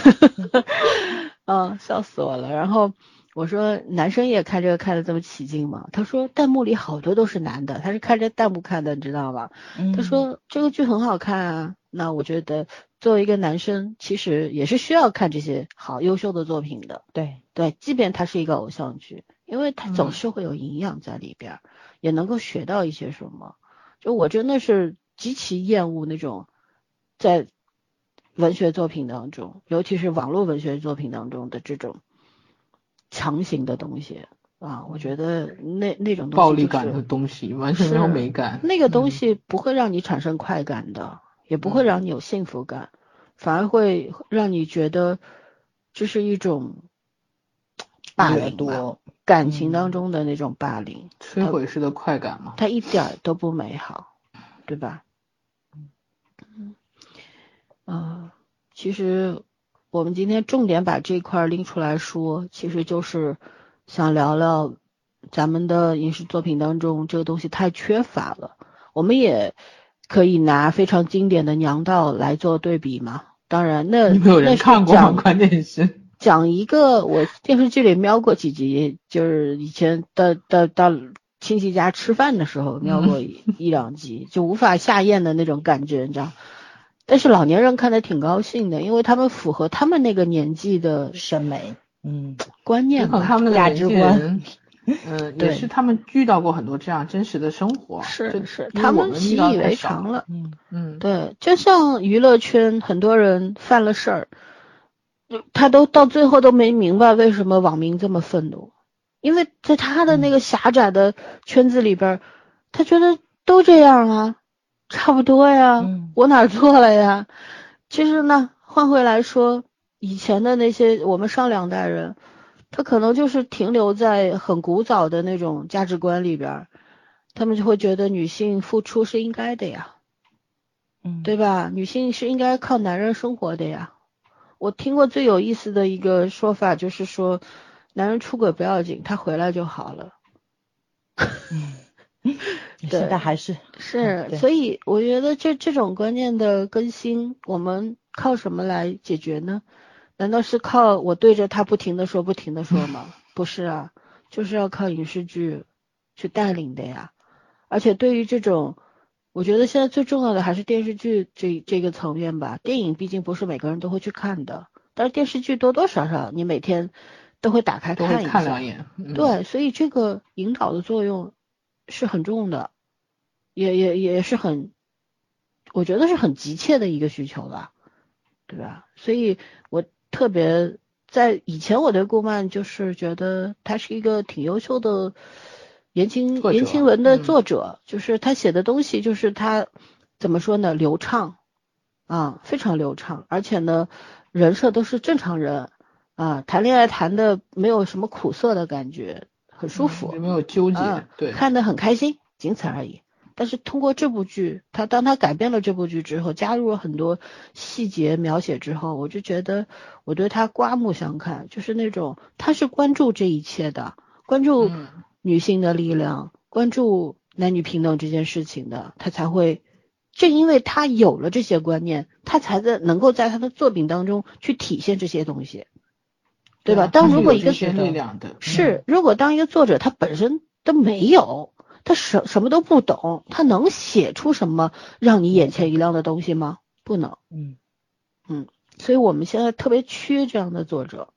嗯，笑死我了。然后我说男生也看这个看得这么起劲吗？他说弹幕里好多都是男的，他是看着弹幕看的，你知道吗？ 嗯、 他说这个剧很好看啊。那我觉得作为一个男生，其实也是需要看这些好优秀的作品的。 对对，即便它是一个偶像剧，因为它总是会有营养在里边、嗯，也能够学到一些什么。就我真的是极其厌恶那种在文学作品当中，尤其是网络文学作品当中的这种强行的东西啊，我觉得那那种东西、就是、 暴力感的东西完全没有美感， 那个东西不会让你产生快感的、嗯、也不会让你有幸福感、嗯、反而会让你觉得这是一种霸凌吧，感情当中的那种霸凌， 摧毁式的快感嘛， 它一点都不美好，对吧？嗯，呃，其实我们今天重点把这块拎出来说，其实就是想聊聊咱们的影视作品当中这个东西太缺乏了。我们也可以拿非常经典的娘道来做对比嘛。当然那没有人看过吗？关键是讲一个我电视剧里瞄过几集，就是以前到到到亲戚家吃饭的时候瞄过一、嗯、一两集，就无法下咽的那种感觉，你知道。但是老年人看得挺高兴的，因为他们符合他们那个年纪的审美，嗯， 观念吧， 他们的价值观， 嗯，也是他们遇到过很多这样真实的生活， 是是，他们习以为常了， 嗯嗯， 对，就像娱乐圈很多人犯了事儿，他都到最后都没明白为什么网民这么愤怒，因为在他的那个狭窄的圈子里边，嗯、他觉得都这样啊。差不多呀、嗯，我哪错了呀？其实呢，换回来说，以前的那些我们上两代人，他可能就是停留在很古早的那种价值观里边，他们就会觉得女性付出是应该的呀，嗯，对吧？女性是应该靠男人生活的呀。我听过最有意思的一个说法就是说，男人出轨不要紧，他回来就好了。 嗯。现在还是是、嗯，所以我觉得这这种观念的更新，我们靠什么来解决呢？难道是靠我对着他不停的说不停的说吗？不是啊，就是要靠影视剧去带领的呀。而且对于这种，我觉得现在最重要的还是电视剧这这个层面吧。电影毕竟不是每个人都会去看的，但是电视剧多多少少你每天都会打开看一下， 看两眼、嗯。 对，所以这个引导的作用是很重的。也也也是很，我觉得是很急切的一个需求吧，对吧？所以我特别在以前我对顾漫就是觉得他是一个挺优秀的言情言情文的作者、嗯，就是他写的东西就是他怎么说呢，流畅啊，非常流畅，而且呢人设都是正常人啊，谈恋爱谈的没有什么苦涩的感觉，很舒服， 嗯、没有纠结、啊，对， 看得很开心，仅此而已。但是通过这部剧，他当他改编了这部剧之后，加入了很多细节描写之后，我就觉得我对他刮目相看，就是那种他是关注这一切的，关注女性的力量，嗯、关注男女平等这件事情的，他才会，正因为他有了这些观念，他才在能够在他的作品当中去体现这些东西，对吧？当如果一个是力量的是，如果当一个作者他本身都没有。他什什么都不懂，他能写出什么让你眼前一亮的东西吗？不能。 嗯嗯， 所以我们现在特别缺这样的作者。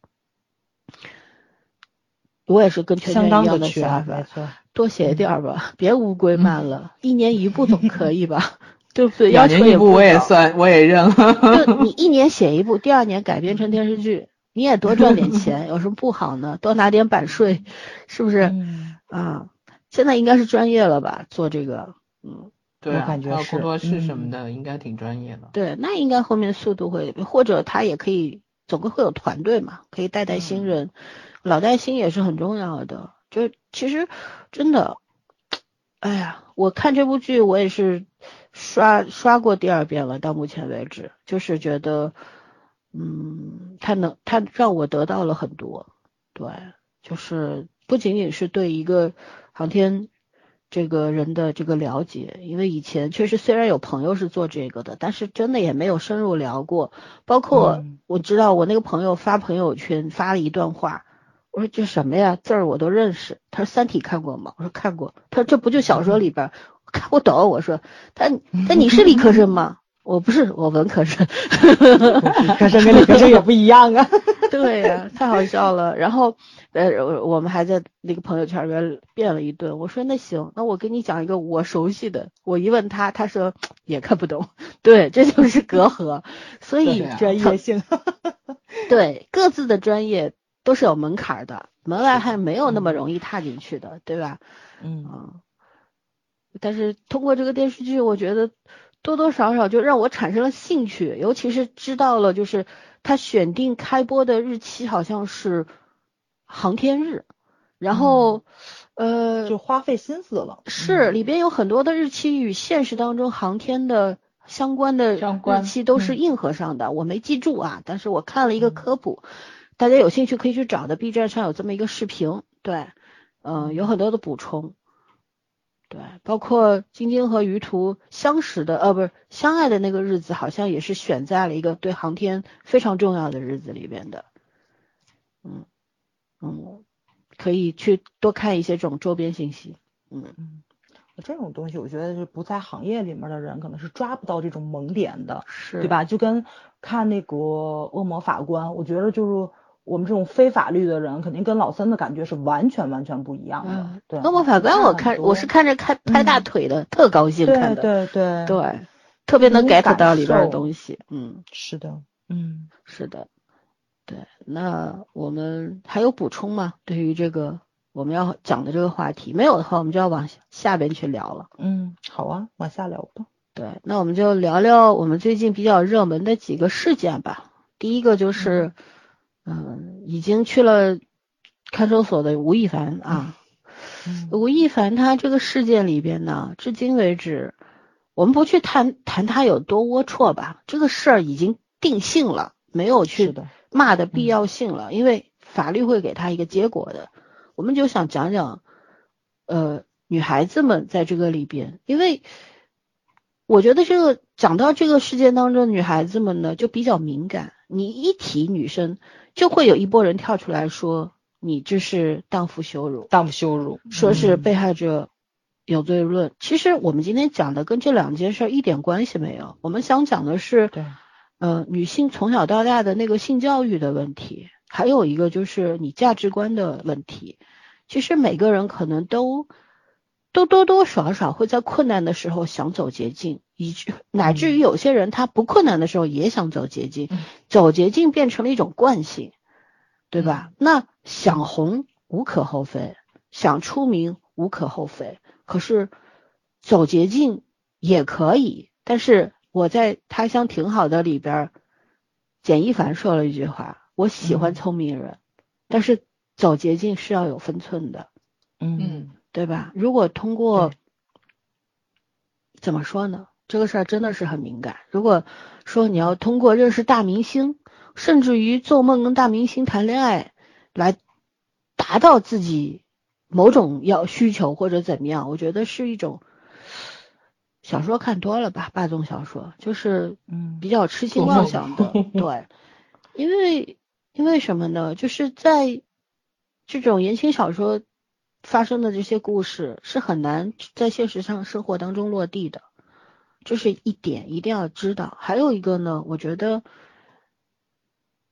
我也是跟圈圈一样的想法，多写点儿吧，嗯、别乌龟慢了，嗯、一年一部总可以吧，对不对？要求也不我也算，我也认。 就你一年写一部，第二年改编成电视剧，你也多赚点钱，有什么不好呢？多拿点版税，是不是？ 嗯、 啊，现在应该是专业了吧？做这个，嗯， 对、啊， 我感觉是工作室什么的、嗯、应该挺专业的。 对，那应该后面速度会，或者他也可以，总归会有团队嘛，可以带带新人。嗯，老带新也是很重要的，就其实真的，哎呀，我看这部剧我也是刷刷过第二遍了，到目前为止，就是觉得，嗯，他能他让我得到了很多，对，就是不仅仅是对一个航天这个人的这个了解，因为以前确实虽然有朋友是做这个的，但是真的也没有深入聊过，包括我知道我那个朋友发朋友圈发了一段话。我说这什么呀？字儿我都认识。他说《三体》看过吗？我说看过。他说这不就小说里边？我看不懂。我说他他你是理科生吗？我不是，我文科生。 理科生跟理科生也不一样啊。 对呀、啊，太好笑了。然后呃，我们还在那个朋友圈里边辩了一顿。我说那行，那我给你讲一个我熟悉的。我一问他，他说也看不懂。对，这就是隔阂。所以专业性。 对各自的专业。都是有门槛的，门外汉没有那么容易踏进去的，对吧？ 嗯、 啊，但是通过这个电视剧，我觉得多多少少就让我产生了兴趣，尤其是知道了，就是他选定开播的日期好像是航天日，然后、嗯、 呃，就花费心思了。 是里边有很多的日期与现实当中航天的相关的日期都是硬核上的，嗯、我没记住啊，但是我看了一个科普。嗯，大家有兴趣可以去找的 B 站上有这么一个视频，对，嗯、呃，有很多的补充，对，包括晶晶和于途相识的，呃，不是相爱的那个日子，好像也是选在了一个对航天非常重要的日子里边的，嗯嗯，可以去多看一些这种周边信息，嗯嗯，这种东西我觉得是不在行业里面的人可能是抓不到这种萌点的， 是， 对吧？就跟看那个恶魔法官，我觉得就是。我们这种非法律的人肯定跟老森的感觉是完全完全不一样的。 嗯、 对， 恶魔法官我看我是看着开拍大腿的、嗯，特高兴看的。 对对对对，特别能 get 到里边的东西。嗯， 是的，嗯， 是的，对。那我们还有补充吗？对于这个我们要讲的这个话题，没有的话，我们就要往下边去聊了。 嗯，好啊，往下聊吧。 对，那我们就聊聊我们最近比较热门的几个事件吧。第一个就是。嗯嗯，已经去了看守所的吴亦凡啊， 嗯、 吴亦凡他这个事件里边呢，至今为止，我们不去谈谈他有多龌龊吧，这个事儿已经定性了，没有去骂的必要性了，嗯、因为法律会给他一个结果的。我们就想讲讲，呃，女孩子们在这个里边，因为我觉得这个讲到这个事件当中，女孩子们呢就比较敏感，你一提女生。就会有一波人跳出来说你这是荡妇羞辱， 荡妇羞辱， 说是被害者有罪论。嗯、其实我们今天讲的跟这两件事一点关系没有，我们想讲的是， 对， 呃，女性从小到大的那个性教育的问题，还有一个就是你价值观的问题。其实每个人可能都都多多少少会在困难的时候想走捷径，以至乃至于有些人他不困难的时候也想走捷径，嗯、走捷径变成了一种惯性，对吧？嗯、那想红无可厚非，想出名无可厚非，可是走捷径也可以。但是我在他乡挺好的里边，简一凡说了一句话，我喜欢聪明人，嗯、但是走捷径是要有分寸的， 嗯。 对吧？如果通过怎么说呢？这个事儿真的是很敏感。如果说你要通过认识大明星，甚至于做梦跟大明星谈恋爱，来达到自己某种要需求或者怎么样，我觉得是一种小说看多了吧，霸总小说就是比较痴心妄想的。嗯、对，因为因为什么呢？就是在这种言情小说发生的这些故事是很难在现实上生活当中落地的，这是一点一定要知道。还有一个呢，我觉得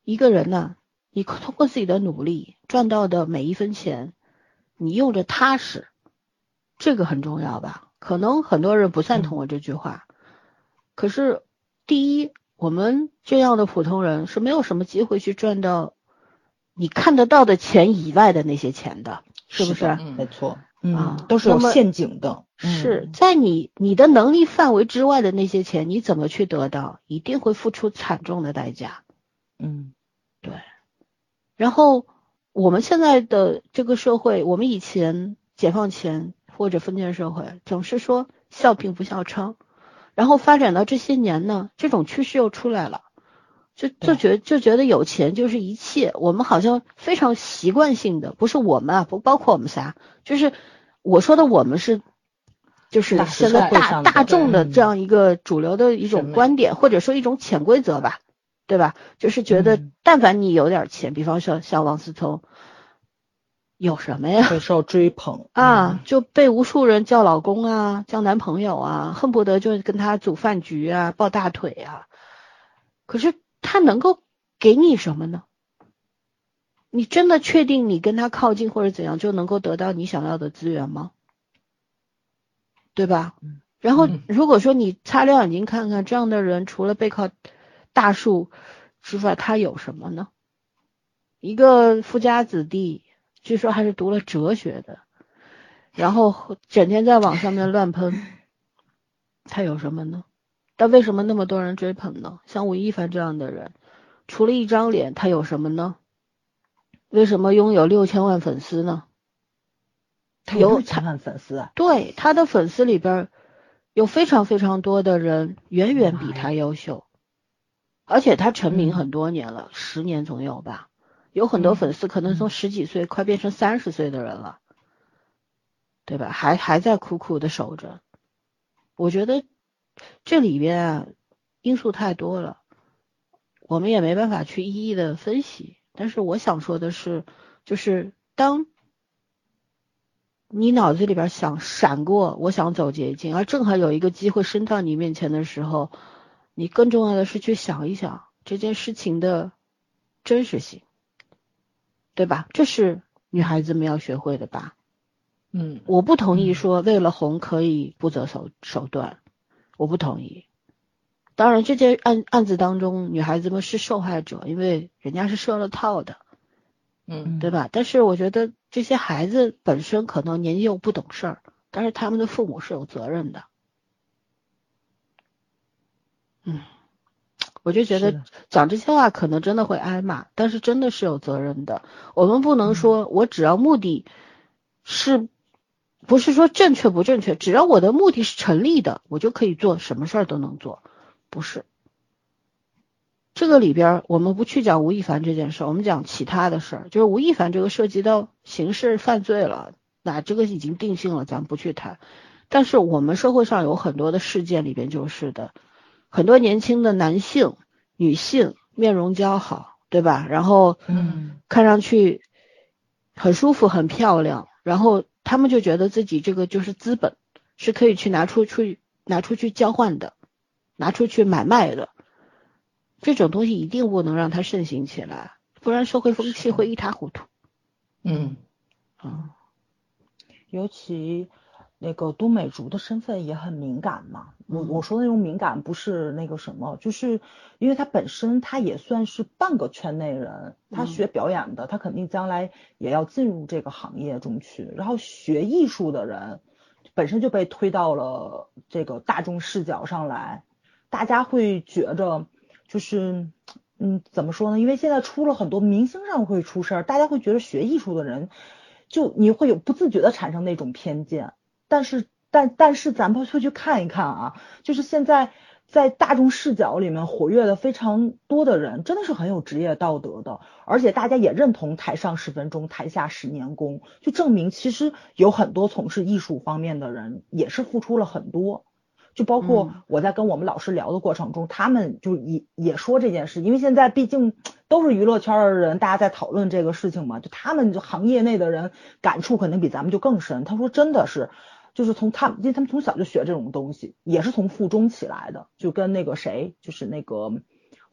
一个人呢、啊，你通过自己的努力赚到的每一分钱，你用着踏实，这个很重要吧？可能很多人不赞同我这句话，嗯、可是第一，我们这样的普通人是没有什么机会去赚到你看得到的钱以外的那些钱的，是不是？ 是没错，嗯， 啊， 都是有陷阱的。 是在你你的能力范围之外的那些钱，你怎么去得到？一定会付出惨重的代价。 嗯， 对。然后我们现在的这个社会，我们以前解放前或者封建社会总是说笑贫不笑娼，然后发展到这些年呢，这种趋势又出来了，就就觉得就觉得有钱就是一切。我们好像非常习惯性的，不是我们啊，不包括我们仨，就是我说的我们是。就是现在大大众的这样一个主流的一种观点，或者说一种潜规则吧，对吧？就是觉得但凡你有点钱，比方说像王思聪，有什么呀？ 会受追捧啊，就被无数人叫老公啊，叫男朋友啊，恨不得就跟他组饭局啊，抱大腿啊。可是他能够给你什么呢？你真的确定你跟他靠近或者怎样就能够得到你想要的资源吗？对吧？然后如果说你擦亮眼睛看看，这样的人除了背靠大树之外，他有什么呢？一个富家子弟，据说还是读了哲学的，然后整天在网上面乱喷，他有什么呢？但为什么那么多人追捧呢？像吴亦凡这样的人，除了一张脸，他有什么呢？为什么拥有六千万粉丝呢？ 他有六千万粉丝啊！ 对，他的粉丝里边有非常非常多的人远远比他优秀，而且他成名很多年了，嗯、十年总有吧。有很多粉丝可能从十几岁快变成三十岁的人了，嗯、对吧？还还在苦苦的守着。我觉得这里边啊因素太多了，我们也没办法去一一的分析。但是我想说的是，就是当你脑子里边想闪过我想走捷径，而正好有一个机会伸到你面前的时候，你更重要的是去想一想这件事情的真实性，对吧？这是女孩子们要学会的吧。 嗯， 我不同意说为了红可以不择手手段，我不同意。当然这件案案子当中女孩子们是受害者，因为人家是设了套的， 嗯， 对吧？但是我觉得这些孩子本身可能年纪又不懂事儿，但是他们的父母是有责任的。嗯，我就觉得讲这些话可能真的会挨骂，但是真的是有责任的。我们不能说我只要目的是不是说正确不正确，只要我的目的是成立的，我就可以做什么事儿都能做，不是。这个里边我们不去讲吴亦凡这件事，我们讲其他的事儿，就是吴亦凡这个涉及到刑事犯罪了，那这个已经定性了，咱不去谈。但是我们社会上有很多的事件里边就是的，很多年轻的男性、女性面容姣好，对吧？然后嗯， 看上去很舒服、很漂亮，然后他们就觉得自己这个就是资本，是可以去拿出去拿出去交换的，拿出去买卖的。这种东西一定不能让它盛行起来，不然社会风气会一塌糊涂。 嗯嗯， 尤其那个都美竹的身份也很敏感嘛。我我说的那种敏感不是那个什么，就是因为他本身他也算是半个圈内人，他学表演的，他肯定将来也要进入这个行业中去。然后学艺术的人本身就被推到了这个大众视角上来，大家会觉着。就是，嗯，怎么说呢？因为现在出了很多明星上会出事儿，大家会觉得学艺术的人，就你会有不自觉的产生那种偏见。但是，但但是咱们会去看一看啊，就是现在在大众视角里面活跃的非常多的人，真的是很有职业道德的，而且大家也认同台上十分钟，台下十年功，就证明其实有很多从事艺术方面的人也是付出了很多。就包括我在跟我们老师聊的过程中，嗯、他们就也也说这件事，因为现在毕竟都是娱乐圈的人，大家在讨论这个事情嘛，就他们就行业内的人感触肯定比咱们就更深。他说真的是，就是从他们，因为他们从小就学这种东西，也是从附中起来的，就跟那个谁，就是那个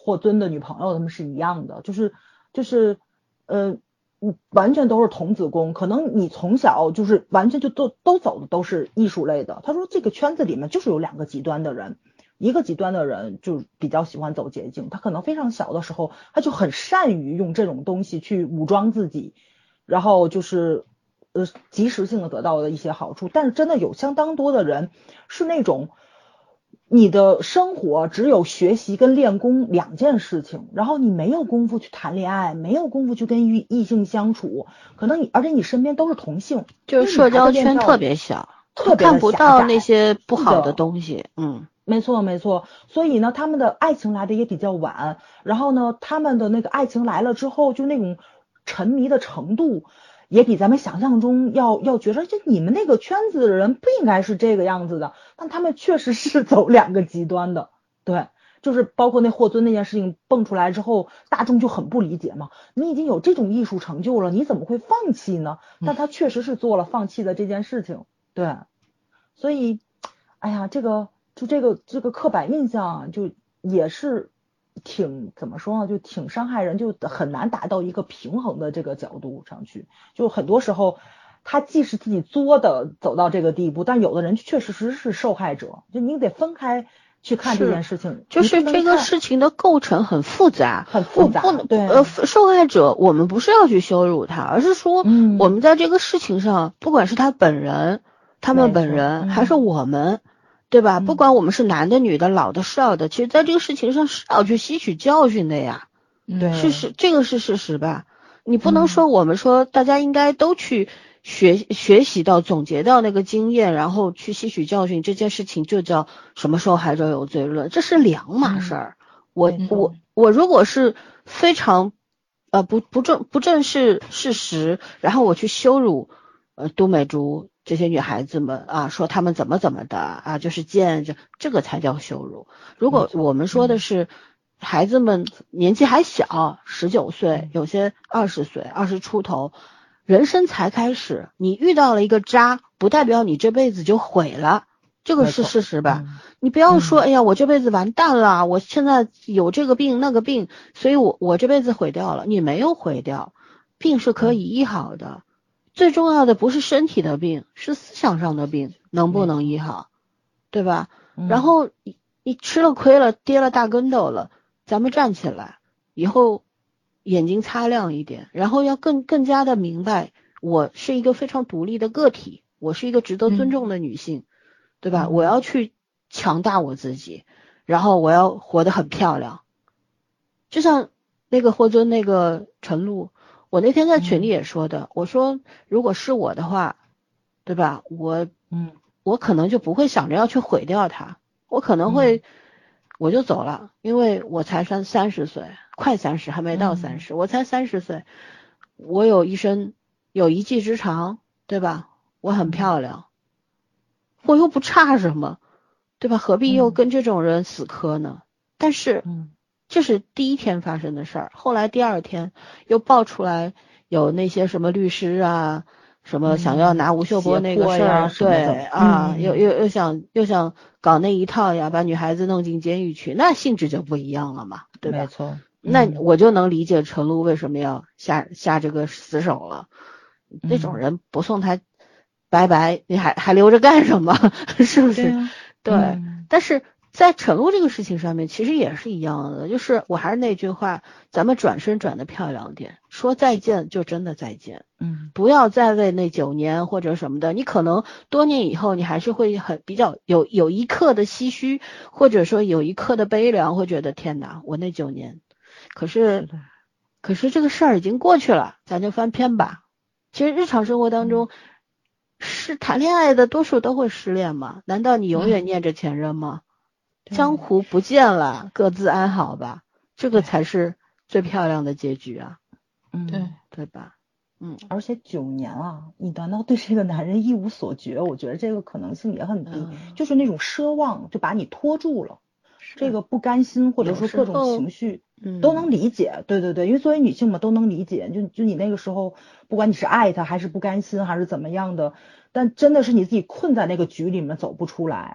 霍尊的女朋友他们是一样的，就是就是呃完全都是童子功，可能你从小就是完全就都都走的都是艺术类的。他说这个圈子里面就是有两个极端的人，一个极端的人就比较喜欢走捷径，他可能非常小的时候他就很善于用这种东西去武装自己，然后就是呃及时性的得到的一些好处。但是真的有相当多的人是那种你的生活只有学习跟练功两件事情，然后你没有功夫去谈恋爱，没有功夫去跟异异性相处，可能你而且你身边都是同性， 就是社交圈特别小， 特别看不到那些不好的东西。嗯， 没错没错。所以呢他们的爱情来的也比较晚，然后呢他们的那个爱情来了之后就那种沉迷的程度也比咱们想象中要要觉得，就你们那个圈子的人不应该是这个样子的，但他们确实是走两个极端的。对，就是包括那霍尊那件事情蹦出来之后，大众就很不理解嘛，你已经有这种艺术成就了，你怎么会放弃呢？但他确实是做了放弃的这件事情。对，所以哎呀这个就这个这个刻板印象就也是挺怎么说呢，就挺伤害人，就很难达到一个平衡的这个角度上去。就很多时候他既是自己作的走到这个地步，但有的人确实是是受害者，就你得分开去看这件事情。 就是这个事情的构成很复杂， 很复杂。对， 呃，受害者我们不是要去羞辱他，而是说我们在这个事情上，嗯、不管是他本人、他们本人，还是我们。对吧？不管我们是男的、女的、老的、少的，其实在这个事情上是要去吸取教训的呀。 对， 是是，这个是事实吧？你不能说我们说大家应该都去学学习到、总结到那个经验，然后去吸取教训，这件事情就叫什么受害者有罪论，这是两码事儿。嗯、我我我如果是非常呃不不正不正视事实，然后我去羞辱呃都美竹这些女孩子们啊，说她们怎么怎么的啊，就是贱，这这个才叫羞辱。如果我们说的是孩子们年纪还小，十九岁，有些二十岁，二十出头，人生才开始，你遇到了一个渣，不代表你这辈子就毁了，这个是事实吧？嗯、你不要说，哎呀，我这辈子完蛋了，我现在有这个病那个病，所以我我这辈子毁掉了。你没有毁掉，病是可以医好的。最重要的不是身体的病，是思想上的病能不能医好，对吧？嗯、然后你你吃了亏了，跌了大跟斗了，咱们站起来，以后眼睛擦亮一点，然后要更更加的明白，我是一个非常独立的个体，我是一个值得尊重的女性，嗯、对吧？我要去强大我自己，然后我要活得很漂亮。就像那个霍尊那个陈露。我那天在群里也说的，嗯、我说如果是我的话，对吧？我嗯，我可能就不会想着要去毁掉它，我可能会、嗯、我就走了，因为我才三三十岁，快三十还没到三十、嗯，我才三十岁，我有一身有一技之长，对吧？我很漂亮，嗯、我又不差什么，对吧？何必又跟这种人死磕呢？嗯、但是嗯。这是第一天发生的事儿，后来第二天又爆出来有那些什么律师啊，什么想要拿吴秀波那个事儿、嗯，对啊，嗯、又又又想又想搞那一套呀，把女孩子弄进监狱去，那性质就不一样了嘛，对吧？ 没错，嗯、 那我就能理解陈露为什么要下下这个死手了。嗯、这种人不送他拜拜，你还还留着干什么？是不是？对、啊对嗯、但是。在陈露这个事情上面，其实也是一样的，就是我还是那句话，咱们转身转得漂亮点，说再见就真的再见，嗯，不要再为那九年或者什么的，你可能多年以后你还是会很比较有有一刻的唏嘘，或者说有一刻的悲凉，会觉得天哪，我那九年，可是，是可是这个事儿已经过去了，咱就翻篇吧。其实日常生活当中，嗯、是谈恋爱的多数都会失恋吗？难道你永远念着前任吗？嗯江湖不见了，各自安好吧，这个才是最漂亮的结局啊。 嗯，对对吧？嗯， 而且九年啊，你难道对这个男人一无所觉？我觉得这个可能性也很低，嗯、就是那种奢望就把你拖住了，这个不甘心或者说各种情绪都能理解。嗯、对对对，因为作为女性嘛，都能理解。就就你那个时候，不管你是爱他还是不甘心还是怎么样的，但真的是你自己困在那个局里面走不出来。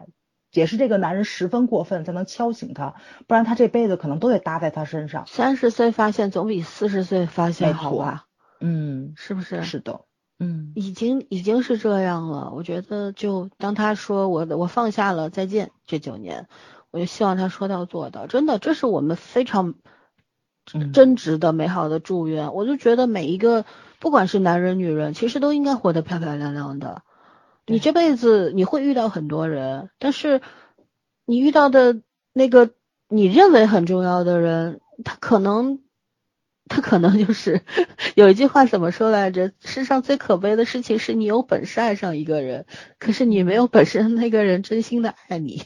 也是这个男人十分过分才能敲醒他，不然他这辈子可能都得搭在他身上。 三十岁发现总比四十岁发现好吧？ 嗯， 是不是？ 是的，嗯， 已经已经是这样了。我觉得就当他说我我放下了，再见这九年，我就希望他说到做到。真的，这是我们非常真挚的美好的祝愿。我就觉得每一个不管是男人女人，其实都应该活得漂漂亮亮的。你这辈子你会遇到很多人，但是你遇到的那个你认为很重要的人，他可能他可能就是有一句话怎么说来着？世上最可悲的事情是你有本事爱上一个人，可是你没有本事让那个人真心的爱你。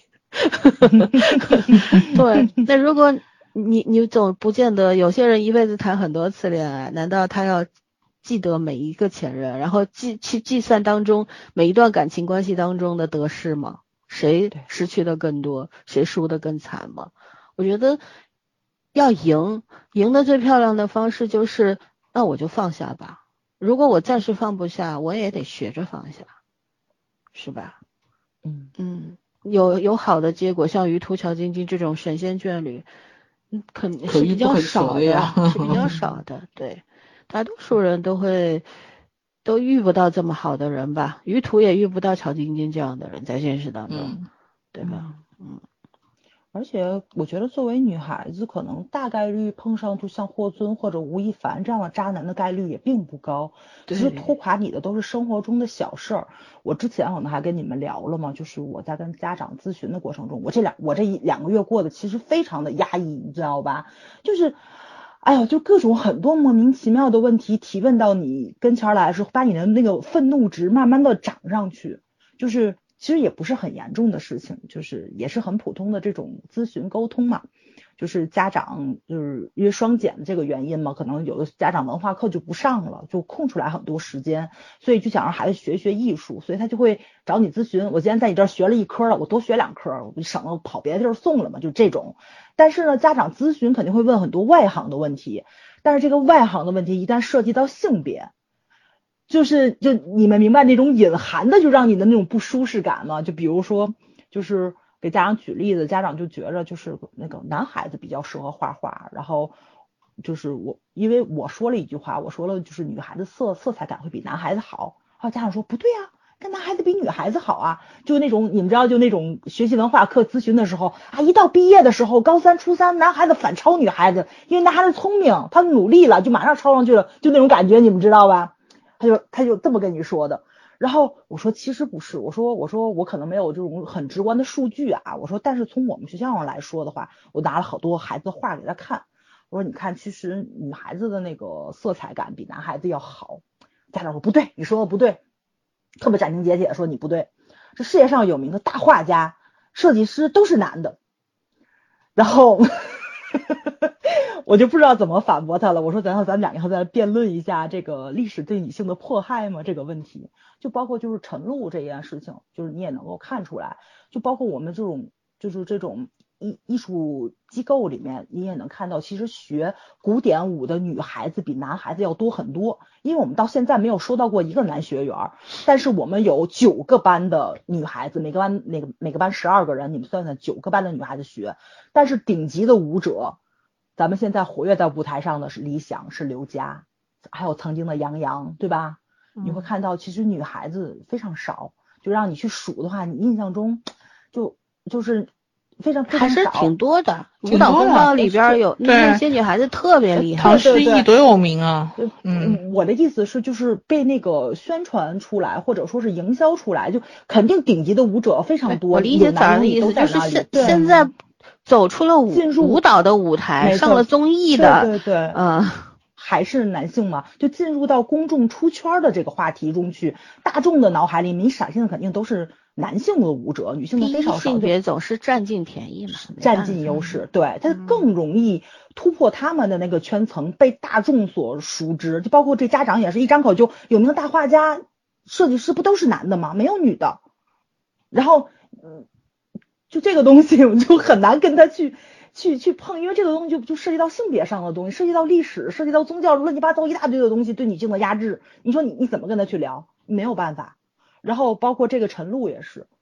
对，那如果你你总不见得，有些人一辈子谈很多次恋爱，难道他要记得每一个前任，然后计去计算当中每一段感情关系当中的得失吗？谁失去的更多，谁输的更惨吗？我觉得要赢，赢的最漂亮的方式就是，那我就放下吧。如果我暂时放不下，我也得学着放下，是吧？ 嗯嗯，有有好的结果，像于途乔晶晶这种神仙眷侣，嗯，肯是比较少的呀，是比较少的，对。大多数人都会都遇不到这么好的人吧，于途也遇不到乔晶晶这样的人，在现实当中， 嗯、 对吧？嗯， 而且我觉得作为女孩子，可能大概率碰上就像霍尊或者吴亦凡这样的渣男的概率也并不高。其实拖垮你的都是生活中的小事儿。我之前可能还跟你们聊了嘛，就是我在跟家长咨询的过程中，我这两我这一两个月过得其实非常的压抑，你知道吧？就是哎呀，就各种很多莫名其妙的问题提问到你跟前来的时候，把你的那个愤怒值慢慢的涨上去，就是其实也不是很严重的事情，就是也是很普通的这种咨询沟通嘛。就是家长就是因为双减的这个原因嘛，可能有的家长文化课就不上了，就空出来很多时间，所以就想让孩子学学艺术，所以他就会找你咨询。我今天在你这儿学了一科了，我多学两科，我就省了跑别的地儿送了嘛，就这种。但是呢，家长咨询肯定会问很多外行的问题，但是这个外行的问题一旦涉及到性别，就是就你们明白那种隐含的就让你的那种不舒适感吗？就比如说，就是给家长举例子，家长就觉着就是那个男孩子比较适合画画，然后就是我因为我说了一句话，我说了就是女孩子色色彩感会比男孩子好，然后家长说不对啊，跟男孩子比女孩子好啊，就那种你们知道就那种学习文化课咨询的时候啊，一到毕业的时候，高三初三男孩子反超女孩子，因为男孩子聪明，他努力了就马上超上去了，就那种感觉你们知道吧？他就他就这么跟你说的。然后我说其实不是，我说我说我可能没有这种很直观的数据啊，我说但是从我们学校上来说的话，我拿了好多孩子的画给他看，我说你看其实女孩子的那个色彩感比男孩子要好。家长说不对，你说的不对，特别斩钉截铁说你不对，这世界上有名的大画家设计师都是男的。然后我就不知道怎么反驳他了，我说咱咱们俩以后再辩论一下这个历史对女性的迫害吗这个问题，就包括就是陈露这件事情，就是你也能够看出来，就包括我们这种就是这种艺艺术机构里面，你也能看到其实学古典舞的女孩子比男孩子要多很多，因为我们到现在没有收到过一个男学员，但是我们有九个班的女孩子，每个班每个每个班十二个人，你们算算九个班的女孩子学，但是顶级的舞者咱们现在活跃在舞台上的是李想，是刘佳，还有曾经的杨洋，对吧？你会看到其实女孩子非常少，就让你去数的话，你印象中就就是非常非常少， 还是挺多的。舞蹈风暴里边有那些女孩子特别厉害， 唐诗逸多有名啊。 嗯，我的意思是就是被那个宣传出来或者说是营销出来，就肯定顶级的舞者非常多。 我理解咱的意思就是现现在走出了舞进入舞蹈的舞台，上了综艺的， 对对对， 嗯， 还是男性嘛，就进入到公众出圈的这个话题中去，大众的脑海里你闪现的肯定都是男性的舞者，女性的非常少。 性别总是占尽便宜嘛， 占尽优势，对，它更容易突破他们的那个圈层，被大众所熟知。就包括这家长也是一张口就有名的大画家、设计师不都是男的吗？没有女的。然后，嗯。就这个东西我就很难跟他去去去碰，因为这个东西就就涉及到性别上的东西，涉及到历史，涉及到宗教，乱七八糟一大堆的东西对女性的压制，你说你你怎么跟他去聊？没有办法。然后包括这个陈露也是，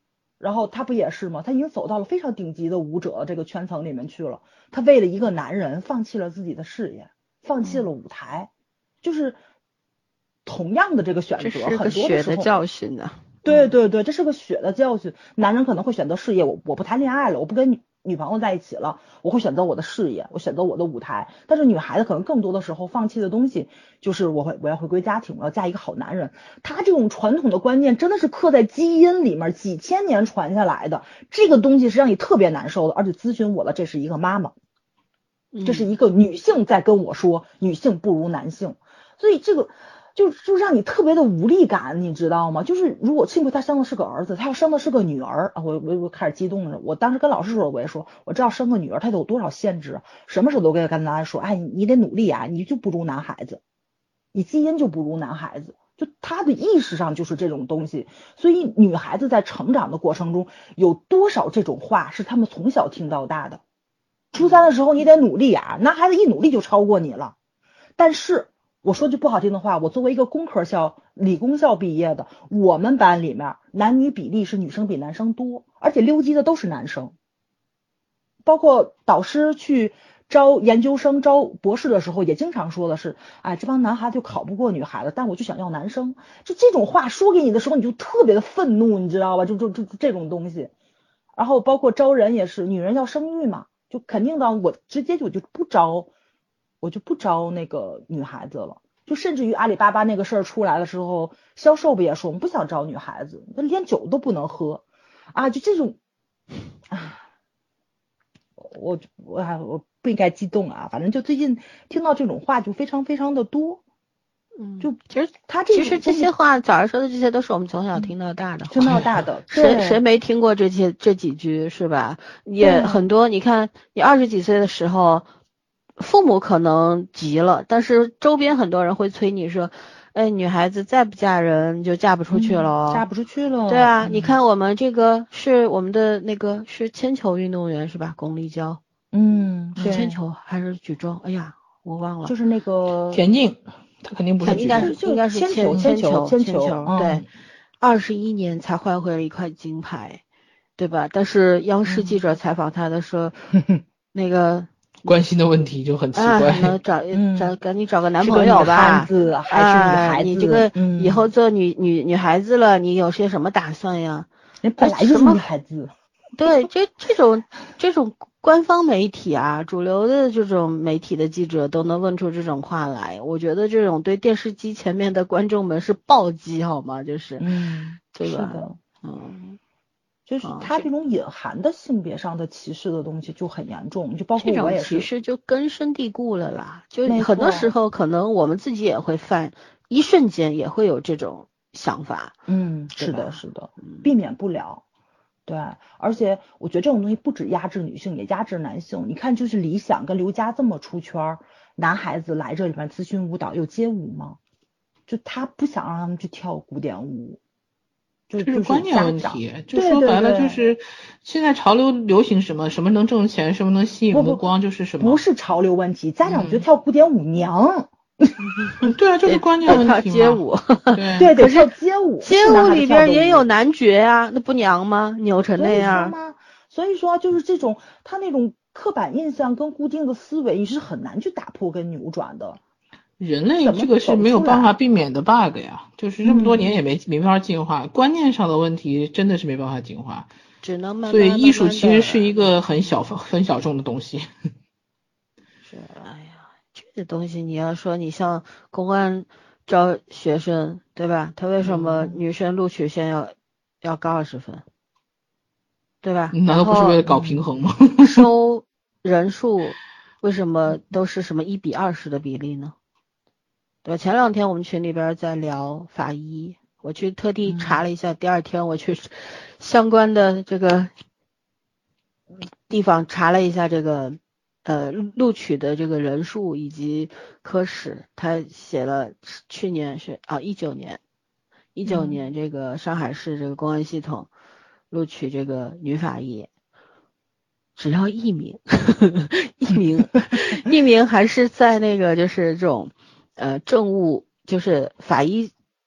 然后他不也是吗？他已经走到了非常顶级的舞者这个圈层里面去了，他为了一个男人放弃了自己的事业，放弃了舞台，嗯、就是同样的这个选择， 这是个很多的时候血的教训呢。 对对对，这是个血的教训。男人可能会选择事业，我我不谈恋爱了，我不跟女女朋友在一起了，我会选择我的事业，我选择我的舞台。但是女孩子可能更多的时候放弃的东西就是我会我要回归家庭，我要嫁一个好男人。她这种传统的观念真的是刻在基因里面，几千年传下来的，这个东西是让你特别难受的。而且咨询我了，这是一个妈妈，这是一个女性在跟我说女性不如男性，所以这个就就让你特别的无力感，你知道吗？就是如果幸亏他生的是个儿子，他要生的是个女儿啊，我我我开始激动了。我当时跟老师说，我也说，我知道生个女儿他得有多少限制，什么时候都跟跟大家说，哎，你得努力啊，你就不如男孩子，你基因就不如男孩子，就他的意识上就是这种东西。所以女孩子在成长的过程中，有多少这种话是他们从小听到大的。初三的时候你得努力啊，男孩子一努力就超过你了。但是我说句不好听的话，我作为一个工科校、理工校毕业的，我们班里面男女比例是女生比男生多，而且溜级的都是男生。包括导师去招研究生、招博士的时候，也经常说的是，哎，这帮男孩子就考不过女孩子，但我就想要男生。就这种话说给你的时候，你就特别的愤怒，你知道吧？就就就这种东西。然后包括招人也是，女人要生育嘛，就肯定的，我直接就就不招。我就不招那个女孩子了，就甚至于阿里巴巴那个事儿出来的时候，销售不也说我们不想招女孩子，那连酒都不能喝啊，就这种，啊，我我还我不应该激动啊，反正就最近听到这种话就非常非常的多， 嗯， 就其实他这其实这些话早上说的这些都是我们从小听到大的话， 听到大的， 谁谁没听过这些这几句是吧？也很多，你看你二十几岁的时候。父母可能急了，但是周边很多人会催你说，哎，女孩子再不嫁人就嫁不出去了、 嗯、嫁不出去了。 对啊、 嗯， 你看我们这个是我们的那个是铅球运动员是吧？巩立姣。 嗯，对， 铅球还是举重？哎呀，我忘了。 就是那个田径，他肯定不是应该是应该是铅球铅球铅球，对，二十一年才换回了一块金牌，对吧？但是央视记者采访他的时候，嗯、那个。 关心的问题就很奇怪， 啊、能找找赶紧找个男朋友吧， 是个还是女孩子？ 啊、你这个以后做女、嗯、女女孩子了，你有些什么打算呀？ 人本来就是女孩子。 对，这这种这种官方媒体啊，主流的这种媒体的记者都能问出这种话来，我觉得这种对电视机前面的观众们是暴击，好吗？就是， 嗯， 对吧？ 是的， 嗯。 就是他这种隐含的性别上的歧视的东西就很严重，就包括我也是， 这种歧视就根深蒂固了啦。就很多时候可能我们自己也会犯，一瞬间也会有这种想法。 嗯，是的，是的，避免不了。对，而且我觉得这种东西不止压制女性，也压制男性。你看，就是李想跟刘佳这么出圈，男孩子来这里面咨询舞蹈有街舞吗？就他不想让他们去跳古典舞。 这是观念问题，就说白了就是现在潮流流行什么，什么能挣钱，什么能吸引目光，就是什么。 不是潮流问题，家长觉得跳古典舞娘。 嗯、对啊，就是观念问题嘛。 跳街舞， 对对，得跳街舞。 街舞里边也有男角啊，那不娘吗？扭成那样吗？所以说就是这种他那种刻板印象跟固定的思维，你是很难去打破跟扭转的。 人类这个是没有办法避免的 bug 呀，就是这么多年也没、嗯、没办法进化，观念上的问题真的是没办法进化， 只能慢慢所以艺术其实是一个很小很小众的东西。 是，哎呀，这个东西你要说你像公安招学生，对吧？他为什么女生录取线要、嗯、要高二十分，对吧？ 难道不是为了搞平衡吗？ 收人数为什么都是什么一比二十的比例呢？对，前两天我们群里边在聊法医，我去特地查了一下，嗯、第二天我去相关的这个地方查了一下这个呃录取的这个人数以及科室，他写了去年是啊一九年，一九年这个上海市这个公安系统录取这个女法医，只要一名，一名，一名还是在那个就是这种。呃，政务就是法医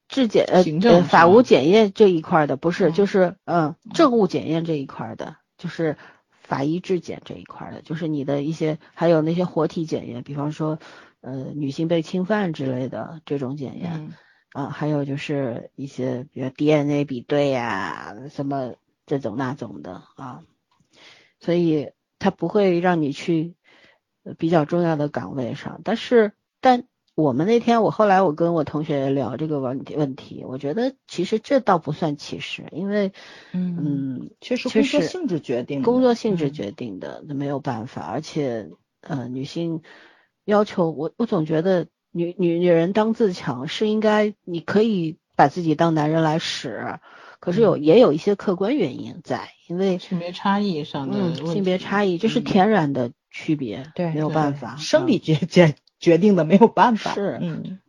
质检呃行政呃法务是吧检验这一块的，不是， 嗯就是嗯政务检验这一块的，就是法医质检这一块的，就是你的一些还有那些活体检验，比方说呃女性被侵犯之类的这种检验。 嗯啊，还有就是一些比如 D N A 比对呀、什么这种那种的啊，所以它不会让你去呃比较重要的岗位上。但是，但我们那天我后来我跟我同学聊这个问题问题，我觉得其实这倒不算歧视，因为嗯嗯， 确实确实工作性质决定的， 工作性质嗯决定的，那没有办法，而且呃女性要求我我总觉得。女女女人当自强是应该，你可以把自己当男人来使，可是有嗯也有一些客观原因在，因为性别差异上的嗯问题， 性别差异这是嗯天然的区别， 对， 没有对办法， 生理嗯决决决定的，没有办法， 是， 嗯，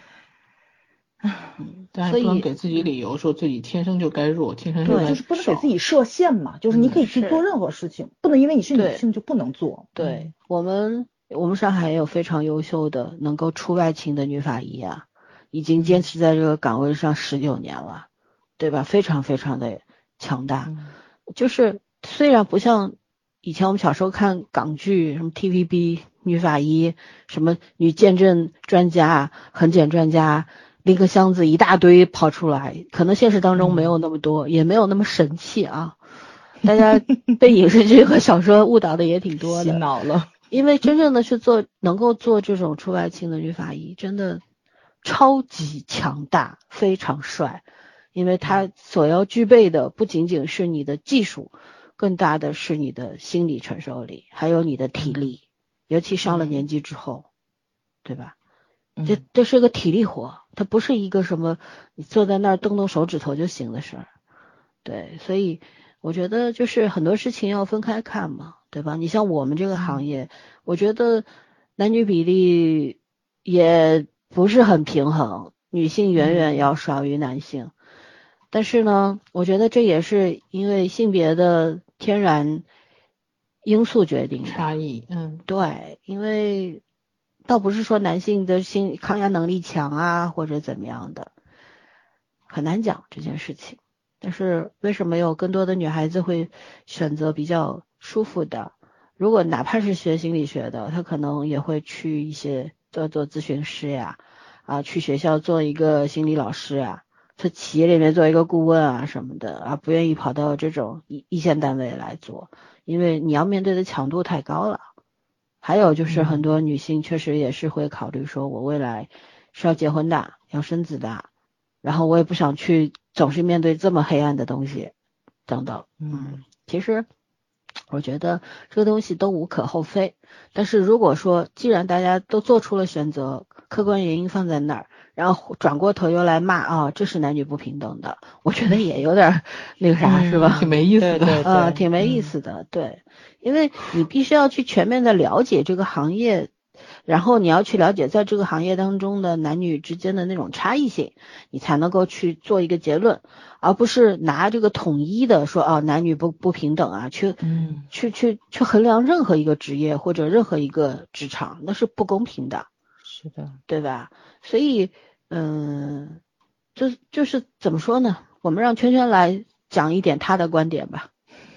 嗯， 但是所以不能给自己理由说自己天生就该弱，天生就对该就是不能给少。 自己设限嘛，就是你可以去做是任何事情，不能因为你是女对性就不能做， 对，我们我们上海也有非常优秀的能够出外勤的女法医啊，已经坚持在这个岗位上十九年了，对吧？非常非常的强大。 嗯就是虽然不像以前我们小时候看港剧，什么 T V B 女法医，什么女鉴证专家、痕检专家，拎个箱子一大堆跑出来，可能现实当中没有那么多，也没有那么神气啊。大家被影视剧和小说误导的也挺多洗的， 脑了， 因为真正的是做能够做这种出外勤的女法医，真的超级强大，非常帅。因为他所要具备的不仅仅是你的技术，更大的是你的心理承受力，还有你的体力，尤其上了年纪之后，对吧？这嗯这是个体力活，它不是一个什么你坐在那儿动动手指头就行的事儿。对，所以我觉得就是很多事情要分开看嘛，对吧？你像我们这个行业，我觉得男女比例也不是很平衡，女性远远要少于男性。但是呢，我觉得这也是因为性别的天然因素决定的。 差异，嗯， 对，因为倒不是说男性的心抗压能力强啊，或者怎么样的，很难讲这件事情。但是为什么有更多的女孩子会选择比较舒服的？如果哪怕是学心理学的，她可能也会去一些做做咨询师呀，啊，去学校做一个心理老师啊，去企业里面做一个顾问啊什么的，啊，不愿意跑到这种一一线单位来做，因为你要面对的强度太高了。还有就是很多女性确实也是会考虑说，我未来是要结婚的，要生子的，然后我也不想去总是面对这么黑暗的东西，等等。嗯，其实我觉得这个东西都无可厚非，但是如果说既然大家都做出了选择，客观原因放在那儿，然后转过头又来骂啊，这是男女不平等的，我觉得也有点那个啥，是吧？ 挺没意思的， 对对啊，挺没意思的，对，因为你必须要去全面的了解这个行业，然后你要去了解在这个行业当中的男女之间的那种差异性，你才能够去做一个结论，而不是拿这个统一的说啊男女不不平等啊，去嗯去去去衡量任何一个职业或者任何一个职场，那是不公平的， 是的， 对吧？所以，嗯，就就是怎么说呢？我们让圈圈来讲一点他的观点吧。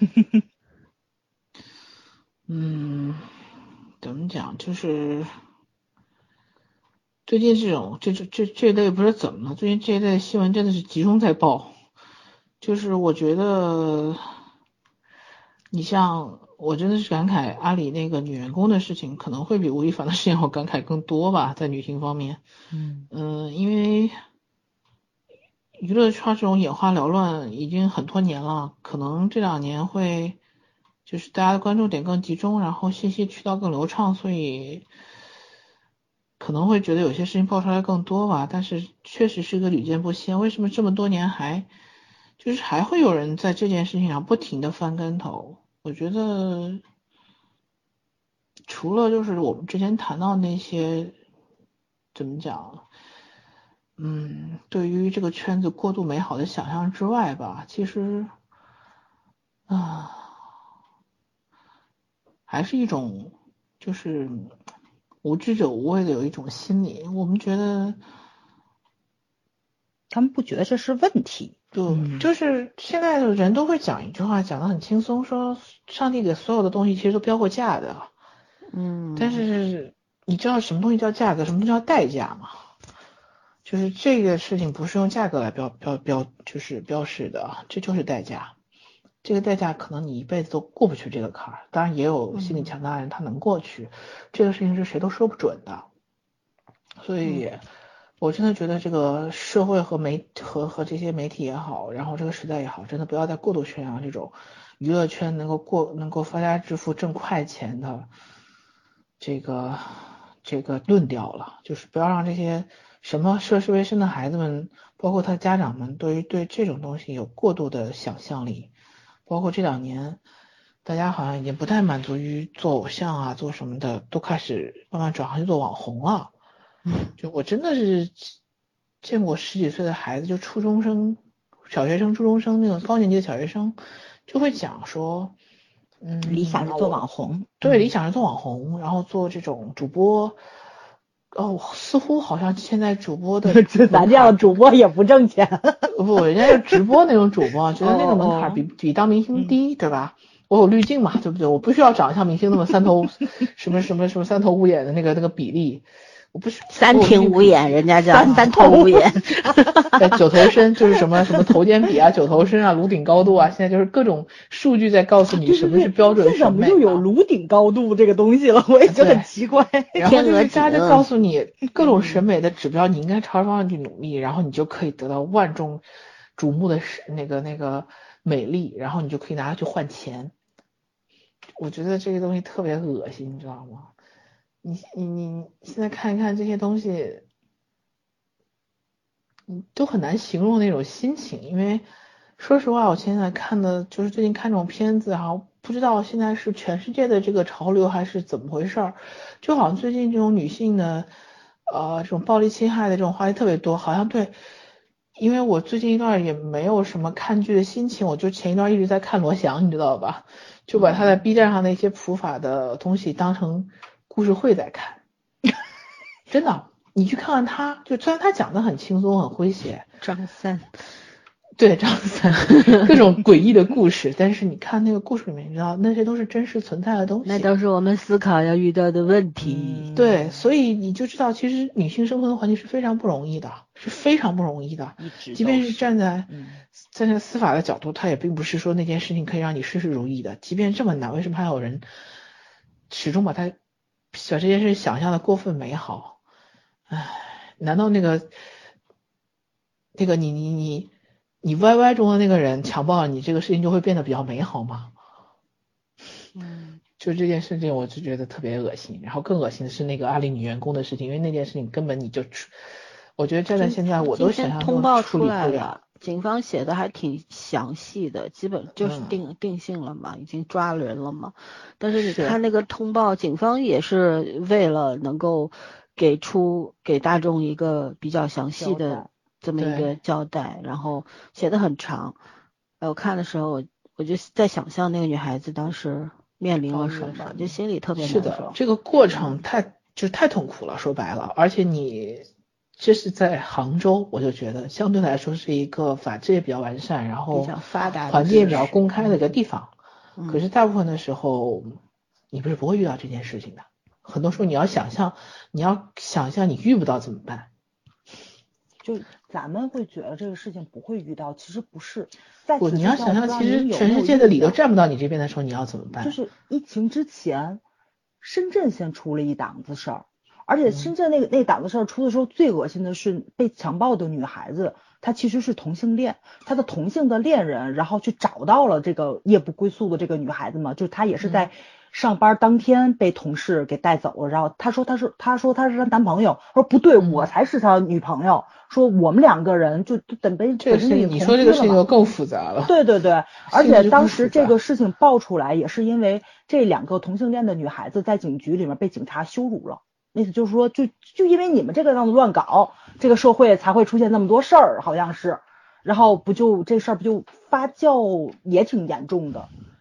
嗯，怎么讲，就是最近这种这这这这一类不知道怎么了，最近这一类新闻真的是集中在报，就是我觉得，你像我真的是感慨阿里那个女员工的事情，可能会比吴亦凡的事情要感慨更多吧，在女性方面， 嗯嗯，因为娱乐圈这种眼花缭乱已经很多年了，可能这两年会就是大家的关注点更集中，然后信息渠道更流畅，所以可能会觉得有些事情爆出来更多吧，但是确实是一个屡见不鲜。为什么这么多年还就是还会有人在这件事情上不停的翻跟头？我觉得除了就是我们之前谈到那些怎么讲，嗯，对于这个圈子过度美好的想象之外吧，其实啊，还是一种就是无知者无畏的有一种心理。我们觉得他们不觉得这是问题。 就、 嗯、 就是现在的人都会讲一句话，讲得很轻松，说上帝给所有的东西其实都标过价的。 嗯， 但是你知道什么东西叫价格，什么东西叫代价吗？就是这个事情不是用价格来标标标就是标示的，这就是代价。这个代价可能你一辈子都过不去这个坎儿，当然也有心理强大的人他能过去，嗯、这个事情是谁都说不准的。所以我真的觉得这个社会和媒和和这些媒体也好，然后这个时代也好，真的不要再过度宣扬这种娱乐圈能够过能够发家致富挣快钱的这个这个论调了，就是不要让这些什么涉世未深的孩子们，包括他家长们，对于对这种东西有过度的想象力。包括这两年大家好像已经不太满足于做偶像啊做什么的，都开始慢慢转行去做网红了。就我真的是见过十几岁的孩子，就初中生小学生初中生那种高年级的小学生就会讲说嗯， 理想是做网红。 对，理想是做网红，然后做这种主播。哦，似乎好像现在主播的咱这样的主播也不挣钱。 不，人家是直播那种主播，觉得那个门槛比、哦、比当明星低、嗯，对吧？我有滤镜嘛，对不对？我不需要长得像明星那么三头什么什么什么三头五眼的那个那个比例，我不是三庭五眼，人家叫三头五眼。 九头身就是什么什么头肩比啊，九头身啊，颅顶高度啊，现在就是各种数据在告诉你什么是标准审美、啊。 怎么就有颅顶高度这个东西了？我也觉得很奇怪。 然后就是大家就告诉你各种审美的指标，你应该朝着方向去努力，然后你就可以得到万众瞩目的那个那个美丽，然后你就可以拿它去换钱。我觉得这个东西特别恶心，你知道吗？你你你现在看一看这些东西，你都很难形容那种心情，因为说实话，我现在看的就是最近看这种片子哈，不知道现在是全世界的这个潮流还是怎么回事儿，就好像最近这种女性的呃这种暴力侵害的这种话题特别多，好像对，因为我最近一段也没有什么看剧的心情，我就前一段一直在看罗翔，你知道吧？就把他在 B 站上那些普法的东西当成故事会在看，真的，你去看看他，就虽然他讲的很轻松很诙谐， 张三， 对张三各种诡异的故事，但是你看那个故事里面，你知道那些都是真实存在的东西， 那都是我们思考要遇到的问题。 嗯、对，所以你就知道，其实女性生存的环境是非常不容易的，是非常不容易的。即便是站在、嗯、站在司法的角度，它也并不是说那件事情可以让你事事如意的。即便这么难，为什么还有人始终把它把这件事想象的过分美好？唉，难道那个那个你你你你 Y Y 中的那个人强暴了你，这个事情就会变得比较美好吗？ 嗯， 就这件事情我就觉得特别恶心，然后更恶心的是那个阿里女员工的事情，因为那件事情根本你就我觉得站在现在我都想象通报出来了， 警方写的还挺详细的，基本就是定、嗯、定性了嘛，已经抓了人了嘛。但是你看那个通报，警方也是为了能够给出给大众一个比较详细的这么一个交代，然后写的很长。我看的时候我我就在想象那个女孩子当时面临了什么，哦、就心里特别难受。 是的，这个过程太、嗯、就是太痛苦了，说白了，而且你这是在杭州，我就觉得相对来说是一个法制也比较完善，然后比较发达， 环境也比较公开的一个地方。 嗯、 可是大部分的时候，你不是不会遇到这件事情的。很多时候你要想象，你要想象你遇不到怎么办？ 就咱们会觉得这个事情不会遇到，其实不是。在不，你要想象，其实全世界的理都站不到你这边的时候，你要怎么办？ 就是疫情之前，深圳先出了一档子事儿。而且深圳那个、嗯、那档子事儿出的时候，最恶心的是被强暴的女孩子，她其实是同性恋，她的同性的恋人，然后去找到了这个夜不归宿的这个女孩子嘛，就她也是在上班当天被同事给带走了，然后她说她是她说她是她男朋友，说不对，我才是她女朋友，说我们两个人就等被这个事情，你说这个事情就更复杂了。 对对对，而且当时这个事情爆出来，也是因为这两个同性恋的女孩子在警局里面被警察羞辱了。意思就是说，就就因为你们这个样子乱搞，这个社会才会出现那么多事儿，好像是，然后不就这事儿不就发酵也挺严重的。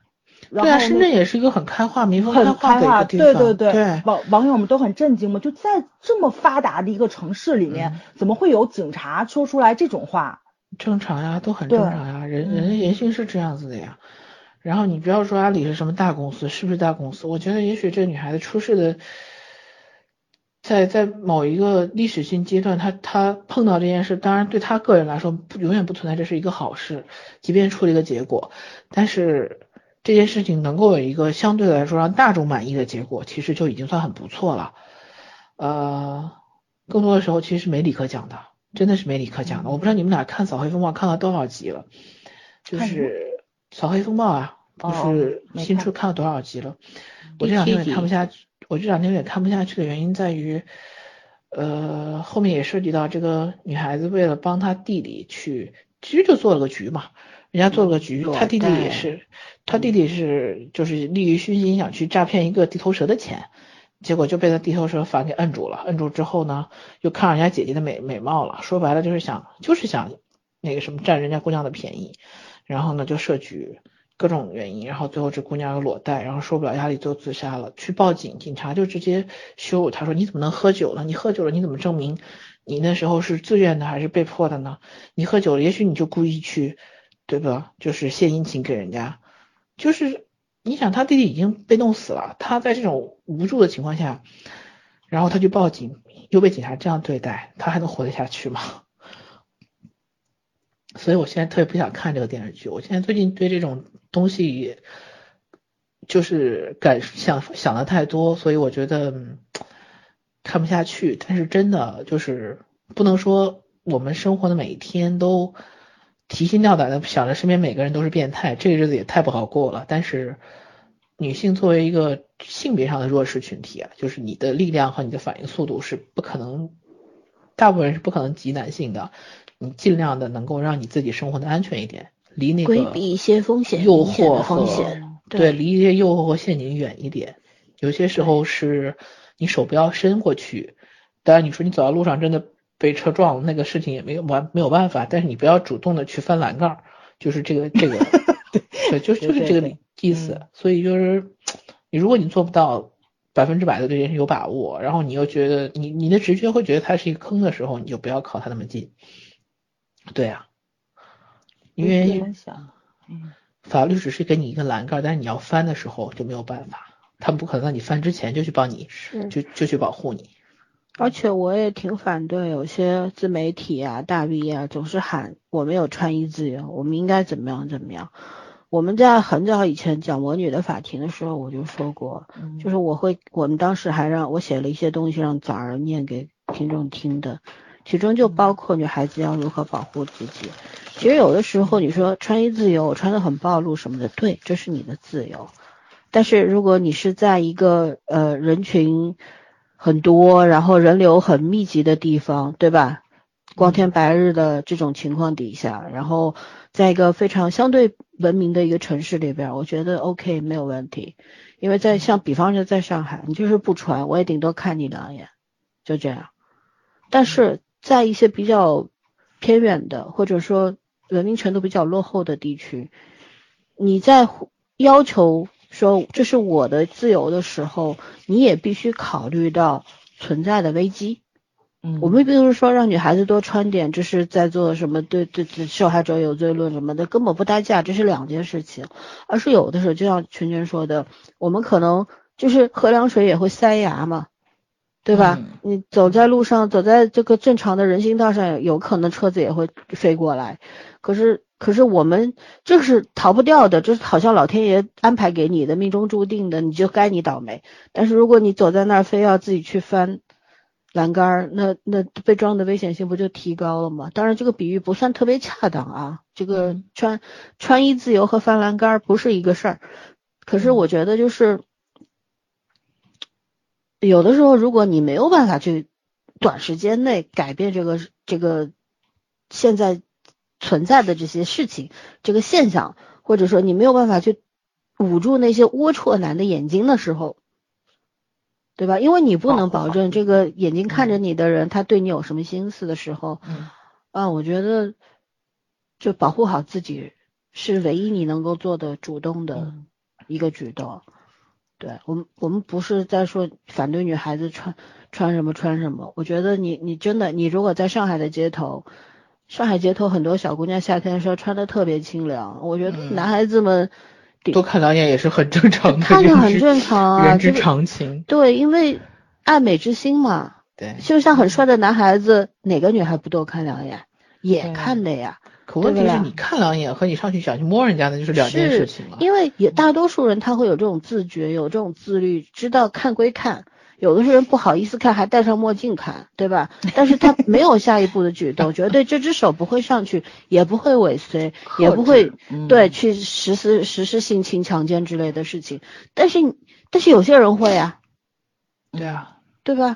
然后对啊，深圳也是一个很开化、民风很化的一化， 个地方。 对对对， 对，网网友们都很震惊嘛，就在这么发达的一个城市里面， 嗯、 怎么会有警察说出来这种话？ 正常呀，都很正常呀，人人人性是这样子的呀。然后你不要说阿里是什么大公司，是不是大公司？我觉得也许这个女孩子出事的，在在某一个历史性阶段，她她碰到这件事，当然对她个人来说，不永远不存在这是一个好事，即便出了一个结果，但是这件事情能够有一个相对来说让大众满意的结果，其实就已经算很不错了。呃，更多的时候其实是没理可讲的。真的是没理可讲的，我不知道你们俩看扫黑风暴看到多少集了，就是扫黑风暴啊，不是新出看到多少集了？我这两天也看不下去，我这两天也看不下去的原因在于，呃，后面也涉及到这个女孩子为了帮她弟弟去，其实就做了个局嘛，人家做了个局，她弟弟也是，她弟弟是就是利欲熏心想去诈骗一个地头蛇的钱。结果就被他地头蛇反给摁住了，摁住之后呢，又看上人家姐姐的美美貌了，说白了就是想就是想那个什么占人家姑娘的便宜，然后呢就设局各种原因，然后最后这姑娘又裸贷，然后受不了压力就自杀了，去报警，警察就直接羞辱他说你怎么能喝酒了？你喝酒了你怎么证明你那时候是自愿的还是被迫的呢？你喝酒了，也许你就故意去，对吧？就是献殷勤给人家，就是。你想他弟弟已经被弄死了，他在这种无助的情况下，然后他去报警，又被警察这样对待，他还能活得下去吗？所以我现在特别不想看这个电视剧。我现在最近对这种东西就是感想想的太多，所以我觉得、嗯、看不下去。但是真的就是不能说我们生活的每一天都提心吊胆的想着身边每个人都是变态，这个日子也太不好过了。但是女性作为一个性别上的弱势群体啊，就是你的力量和你的反应速度是不可能，大部分人是不可能及男性的。你尽量的能够让你自己生活的安全一点，离那个规避一些风险、 诱惑风险， 对，离一些诱惑和陷阱远一点。有些时候是你手不要伸过去，当然你说你走在路上真的被车撞了，那个事情也没有完没有办法，但是你不要主动的去翻栏杆，就是这个这个对对，就是就是这个意思。嗯、所以就是你如果你做不到百分之百的对人有把握，然后你又觉得你你的直觉会觉得它是一个坑的时候，你就不要靠它那么近。对啊，因为法律只是给你一个栏杆，但是你要翻的时候就没有办法，他们不可能在你翻之前就去帮你，就就去保护你。 而且我也挺反对有些自媒体啊、大 V 啊，总是喊我们有穿衣自由，我们应该怎么样怎么样。我们在很早以前讲魔女的法庭的时候，我就说过，嗯、就是我会，我们当时还让我写了一些东西让早儿念给听众听的。其中就包括女孩子要如何保护自己。其实有的时候你说穿衣自由，我穿得很暴露什么的，对，这是你的自由。但是如果你是在一个呃人群很多，然后人流很密集的地方，对吧？光天白日的这种情况底下，然后在一个非常相对文明的一个城市里边，我觉得 OK 没有问题。因为在像比方说在上海，你就是不穿，我也顶多看你两眼，就这样。但是在一些比较偏远的或者说文明程度比较落后的地区，你在要求说这是我的自由的时候，你也必须考虑到存在的危机。嗯，我们并不是说让女孩子多穿点，这是在做什么对对对受害者有罪论什么的，根本不搭架，这是两件事情。而是有的时候就像群群说的，我们可能就是喝凉水也会塞牙嘛。对吧、嗯、你走在路上，走在这个正常的人行道上，有可能车子也会飞过来，可是可是我们这是逃不掉的，这是好像老天爷安排给你的，命中注定的，你就该你倒霉。但是如果你走在那儿非要自己去翻栏杆，那那被撞的危险性不就提高了吗？当然这个比喻不算特别恰当啊，这个穿穿衣自由和翻栏杆不是一个事儿。可是我觉得就是有的时候，如果你没有办法去短时间内改变这个这个现在存在的这些事情，这个现象，或者说你没有办法去捂住那些龌龊男的眼睛的时候，对吧？因为你不能保证这个眼睛看着你的人，他对你有什么心思的时候，嗯，啊，我觉得就保护好自己是唯一你能够做的主动的一个举动。对，我们我们不是在说反对女孩子穿穿什么穿什么，我觉得你你真的你如果在上海的街头，上海街头很多小姑娘夏天的时候穿的特别清凉，我觉得男孩子们、 嗯、多看两眼也是很正常的， 看着很正常啊， 人之常情。 对，因为爱美之心嘛。 对， 就像很帅的男孩子，哪个女孩不多看两眼？也看的呀。 可问题是你看两眼和你上去想去摸人家的就是两件事情了。 因为也大多数人他会有这种自觉，有这种自律，知道看归看，有的人不好意思看还戴上墨镜看，对吧？但是他没有下一步的举动，觉得这只手不会上去，也不会尾随，也不会、嗯、对去实施实施性侵强奸之类的事情。但是但是有些人会啊， 对啊， 对吧？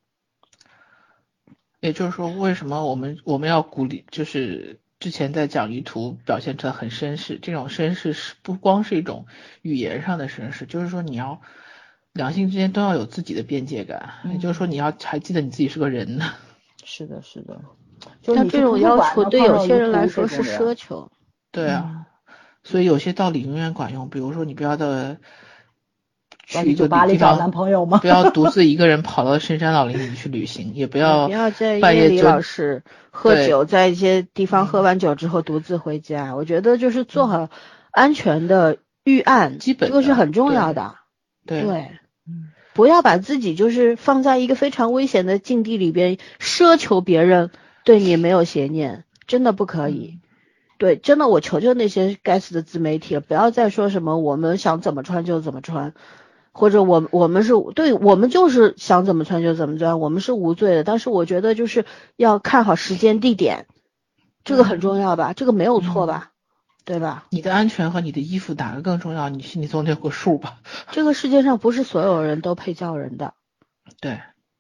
也就是说，为什么我们我们要鼓励，就是之前在讲于途表现出来很绅士，这种绅士是不光是一种语言上的绅士，就是说你要两性之间都要有自己的边界感，嗯、也就是说你要还记得你自己是个人呢。 是的，是的。 但这种要求对有些人来说是奢求。 对啊、嗯，所以有些道理永远管用，比如说你不要的。去一个地方， 男朋友吗？ 不要独自一个人跑到深山老林里去旅行，也不要不要在半夜夜里老是喝酒，在一些地方喝完酒之后独自回家。嗯、我觉得就是做好安全的预案， 基本这个是很重要的。 对， 对，对嗯，不要把自己就是放在一个非常危险的境地里边，奢求别人对你没有邪念，真的不可以。嗯对，真的，我求求那些该死的自媒体了，不要再说什么我们想怎么穿就怎么穿，或者我我们是对我们就是想怎么穿就怎么穿，我们是无罪的。但是我觉得就是要看好时间地点，这个很重要吧，这个没有错吧，嗯、对吧？ 你的安全和你的衣服哪个更重要？你心里总得有个数吧。 这个世界上不是所有人都配叫人的。 对。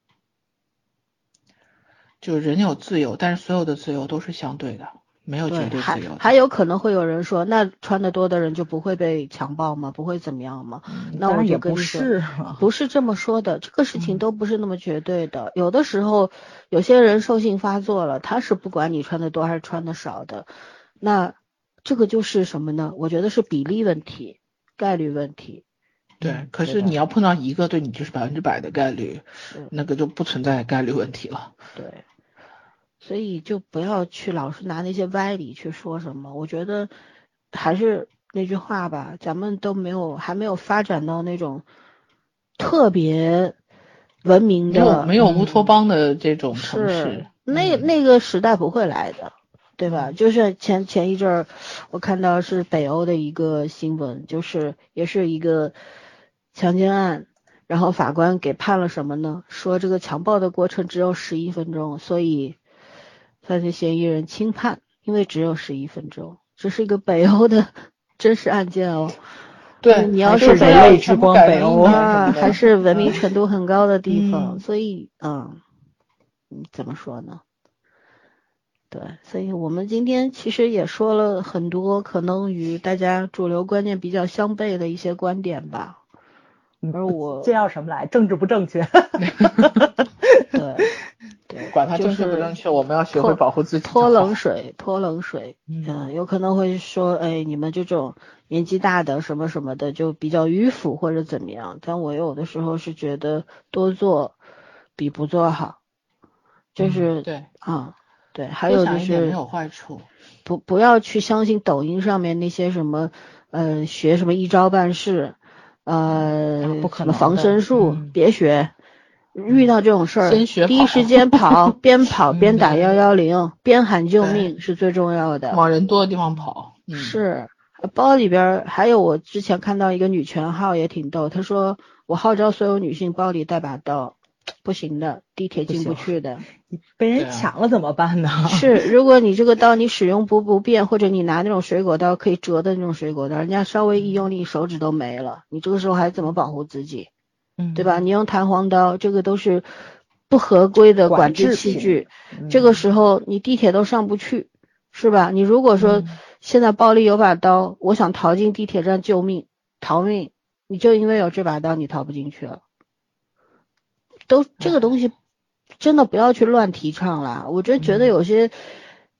就是人有自由，但是所有的自由都是相对的。没有绝对自由的。 还还有可能会有人说，那穿得多的人就不会被强暴吗？不会怎么样吗？ 嗯、 那我就跟你说，不是， 不是这么说的，这个事情都不是那么绝对的。嗯、有的时候，有些人兽性发作了，他是不管你穿得多还是穿得少的，那这个就是什么呢？我觉得是比例问题、概率问题。 对，嗯、可是你要碰到一个，对你就是百分之百的概率，那个就不存在概率问题了。 对。所以就不要去老是拿那些歪理去说什么，我觉得还是那句话吧，咱们都没有还没有发展到那种特别文明的， 没有没有乌托邦的这种城市， 是那那个时代不会来的，对吧？就是前前一阵儿我看到是北欧的一个新闻，就是也是一个强奸案。然后法官给判了什么呢？说这个强暴的过程只有十一分钟，所以犯罪嫌疑人轻判，因为只有十一分钟。这是一个北欧的真实案件哦。 对， 你要说人类之光北欧啊，还是文明程度很高的地方，嗯、所以嗯，怎么说呢？对，所以我们今天其实也说了很多可能与大家主流观念比较相悖的一些观点吧。而我这叫什么来？政治不正确。 对对， 管他政治不正确，我们要学会保护自己。 泼冷水，泼冷水。嗯、呃，有可能会说，哎，你们这种年纪大的什么什么的就比较迂腐或者怎么样。但我有的时候是觉得多做比不做好，就是、 嗯、对啊、嗯，对，还有就是没有坏处， 不不要去相信抖音上面那些什么，呃，学什么一招半式。呃， 不可能防身术、嗯、别学，遇到这种事儿，第一时间跑，边跑边打幺幺零，边喊救命是最重要的。 往人多的地方跑。 嗯、是，包里边还有我之前看到一个女权号也挺逗，她说我号召所有女性包里带把刀，不行的，地铁进不去的。 你被人抢了怎么办呢？ 是，如果你这个刀你使用不不便，或者你拿那种水果刀可以折的那种水果刀，人家稍微一用力手指都没了，你这个时候还怎么保护自己？嗯，对吧？你用弹簧刀，这个都是不合规的管制器具，嗯、这个时候你地铁都上不去，是吧？你如果说现在包里有把刀，我想逃进地铁站救命逃命，你就因为有这把刀你逃不进去了。都这个东西真的不要去乱提倡啦，我真觉得有些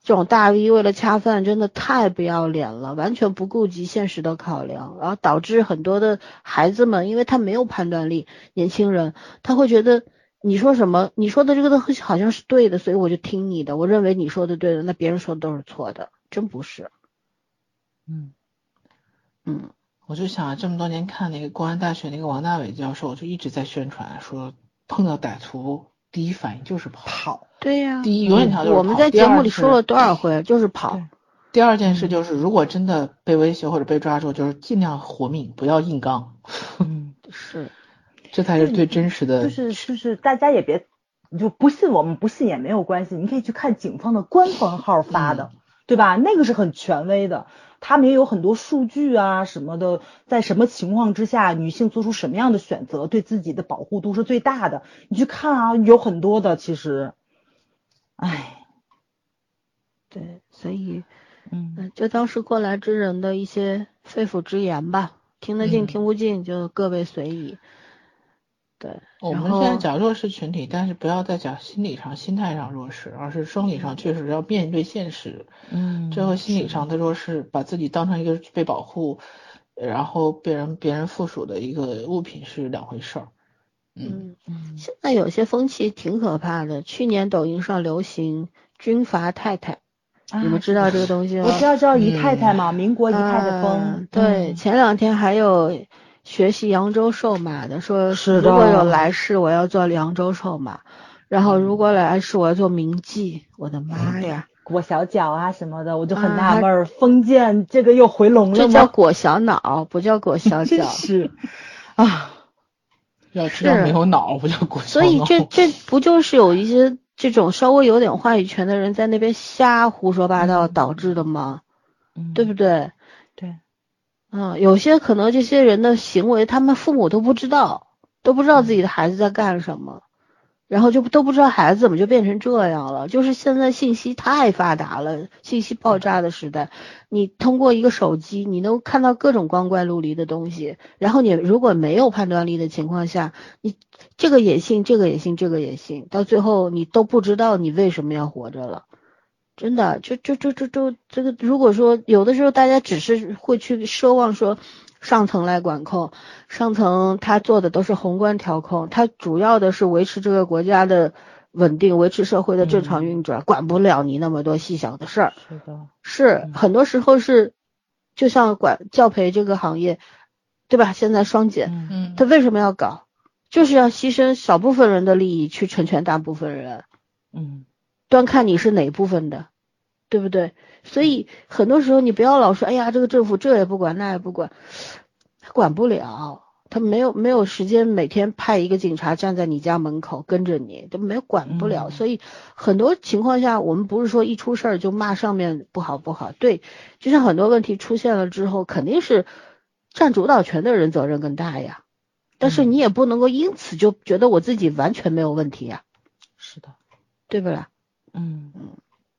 这种大 V 为了恰饭真的太不要脸了，完全不顾及现实的考量，然后导致很多的孩子们，因为他没有判断力，年轻人他会觉得你说什么，你说的这个东西好像是对的，所以我就听你的，我认为你说的对的，那别人说的都是错的，真不是。 嗯嗯， 我就想这么多年看那个公安大学那个王大伟教授，就一直在宣传说，碰到歹徒第一反应就是跑。 跑。 对呀、 第一永远条就是跑。 我们在节目里说了多少回，就是跑。 第二件事就是，如果真的被威胁或者被抓住，就是尽量活命，不要硬刚。 嗯， 是， 这才是最真实的。 就是就是大家也别，你就不信我们不信也没有关系，你可以去看警方的官方号发的，嗯、对吧？那个是很权威的，他们也有很多数据啊什么的，在什么情况之下女性做出什么样的选择，对自己的保护度是最大的。你去看啊，有很多的其实，唉， 对，所以。 嗯， 就当是过来之人的一些肺腑之言吧，听得进、嗯、听不进就各位随意。对， 我们现在讲弱势群体，但是不要再讲心理上、心态上弱势，而是生理上确实要面对现实。 嗯， 这和心理上的弱势，把自己当成一个被保护，然后别人别人附属的一个物品是两回事儿。 嗯嗯，现在有些风气挺可怕的，去年抖音上流行军阀太太。你们知道这个东西吗？ 我知道，知道姨太太嘛，嗯、民国姨太太风。 嗯、对、嗯，前两天还有学习扬州瘦马的，说是如果有来世我要做扬州瘦马，然后如果来世我要做名妓，我的妈呀， 裹小脚啊什么的，我就很纳闷儿、啊，封建这个又回笼了吗？ 这叫裹小脑，不叫裹小脚。 是啊， 要知道没有脑不叫裹小脑。 所以这这不就是有一些。这种稍微有点话语权的人在那边瞎胡说八道导致的吗？ 嗯， 对不对？ 对， 嗯，有些可能这些人的行为，他们父母都不知道，都不知道自己的孩子在干什么，然后就都不知道孩子怎么就变成这样了。就是现在信息太发达了，信息爆炸的时代，你通过一个手机，你能看到各种光怪陆离的东西，然后你如果没有判断力的情况下，你这个也信，这个也信，这个也信，到最后你都不知道你为什么要活着了。真的，就就就就就这个，如果说有的时候大家只是会去奢望说上层来管控，上层他做的都是宏观调控，他主要的是维持这个国家的稳定，维持社会的正常运转，嗯、管不了你那么多细小的事儿。 是的， 是、嗯、很多时候是，就像管教培这个行业，对吧？现在双减， 嗯， 他为什么要搞？就是要牺牲少部分人的利益去成全大部分人。 嗯， 端看你是哪部分的，对不对？所以很多时候你不要老说，哎呀，这个政府这也不管那也不管，他管不了，他没有没有时间每天派一个警察站在你家门口跟着你，都没有管不了。 嗯、 所以很多情况下，我们不是说一出事儿就骂上面不好不好，对，就像很多问题出现了之后，肯定是占主导权的人责任更大呀。但是你也不能够因此就觉得我自己完全没有问题呀。 是的， 对不啦？ 嗯嗯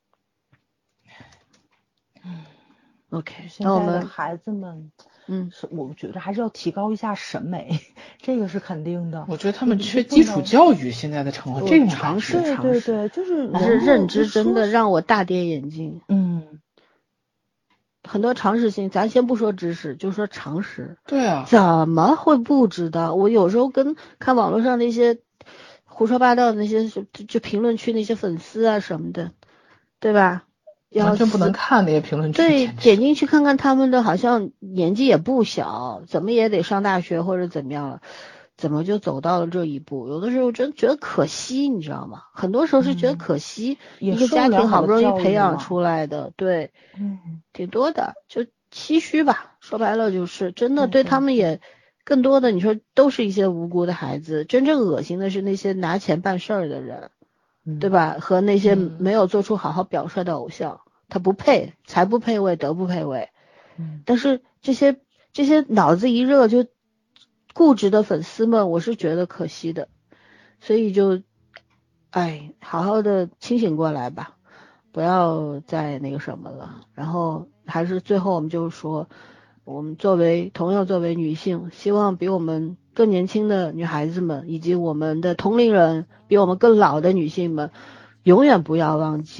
嗯 ，OK， 现在的孩子们， 嗯， 是我觉得还是要提高一下审美，这个是肯定的。 我觉得他们缺基础教育，现在的成了这种常识， 对对对，就是是认知真的让我大跌眼镜。 嗯， 很多常识性，咱先不说知识，就说常识。 对啊， 怎么会不知道？我有时候跟看网络上那些胡说八道的那些就就评论区那些粉丝啊什么的，对吧？ 完全不能看那些评论区。 对，点进去看看他们的，好像年纪也不小，怎么也得上大学或者怎么样了，怎么就走到了这一步？有的时候真觉得可惜，你知道吗？很多时候是觉得可惜， 嗯、 一个家庭好不容易培养出来的，对， 嗯， 挺多的，就唏嘘吧。说白了就是真的对他们也更多的，你说都是一些无辜的孩子，真正恶心的是那些拿钱办事儿的人。对吧？和那些没有做出好好表率的偶像，嗯、他不配，才不配位，德不配位。 嗯， 但是这些这些脑子一热就固执的粉丝们，我是觉得可惜的。所以就，哎，好好的清醒过来吧，不要再那个什么了。然后还是最后我们就是说，我们作为同样作为女性，希望比我们更年轻的女孩子们，以及我们的同龄人，比我们更老的女性们，永远不要忘记，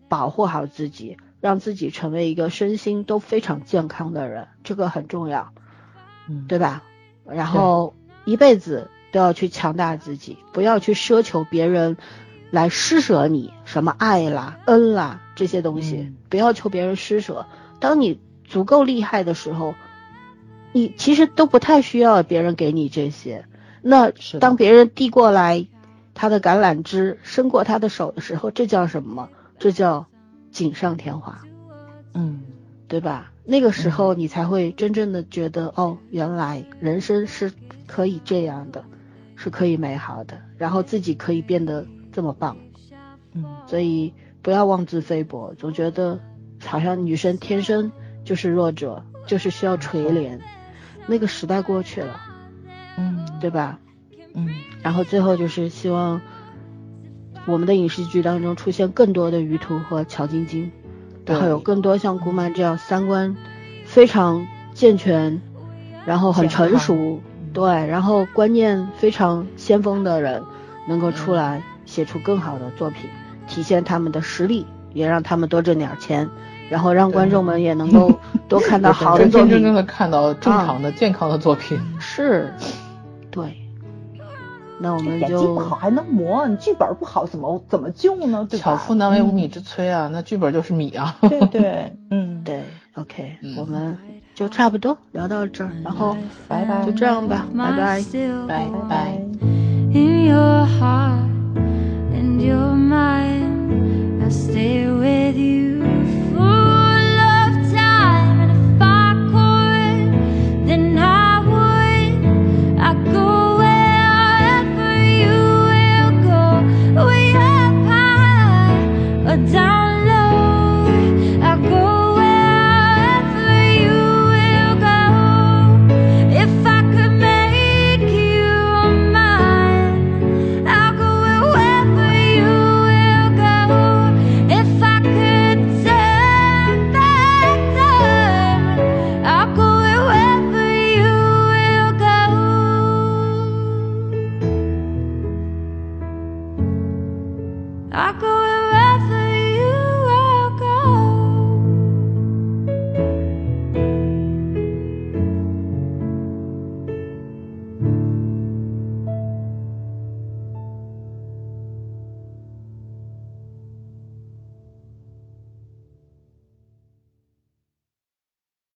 保护好自己，让自己成为一个身心都非常健康的人，这个很重要， 嗯， 对吧？然后一辈子都要去强大自己，不要去奢求别人来施舍你什么爱啦、恩啦这些东西， 嗯、 不要求别人施舍。当你足够厉害的时候，你其实都不太需要别人给你这些。那当别人递过来他的橄榄枝，伸过他的手的时候，这叫什么？这叫锦上添花。 嗯， 对吧？那个时候你才会真正的觉得、嗯、哦，原来人生是可以这样的，是可以美好的，然后自己可以变得这么棒。 嗯， 所以不要妄自菲薄，总觉得好像女生天生就是弱者，就是需要垂怜。那个时代过去了， 嗯， 对吧？ 嗯， 然后最后就是希望我们的影视剧当中出现更多的于途和乔晶晶，然后有更多像顾漫这样三观非常健全，然后很成熟，对，然后观念非常先锋的人能够出来写出更好的作品，体现他们的实力，也让他们多挣点钱，然后让观众们也能够多看到好的作品， 真真正正的看到正常的、啊、健康的作品。 是，对。那我们就演技不好还能磨，你剧本不好怎么怎么救呢？对吧？ 巧妇难为无米之炊啊，嗯、那剧本就是米啊。 对对，嗯， 对 ，OK，、嗯、我们就差不多聊到这儿，然后拜拜， 就这样吧，拜拜， 拜拜。 In your heart and your mind, I stay with you.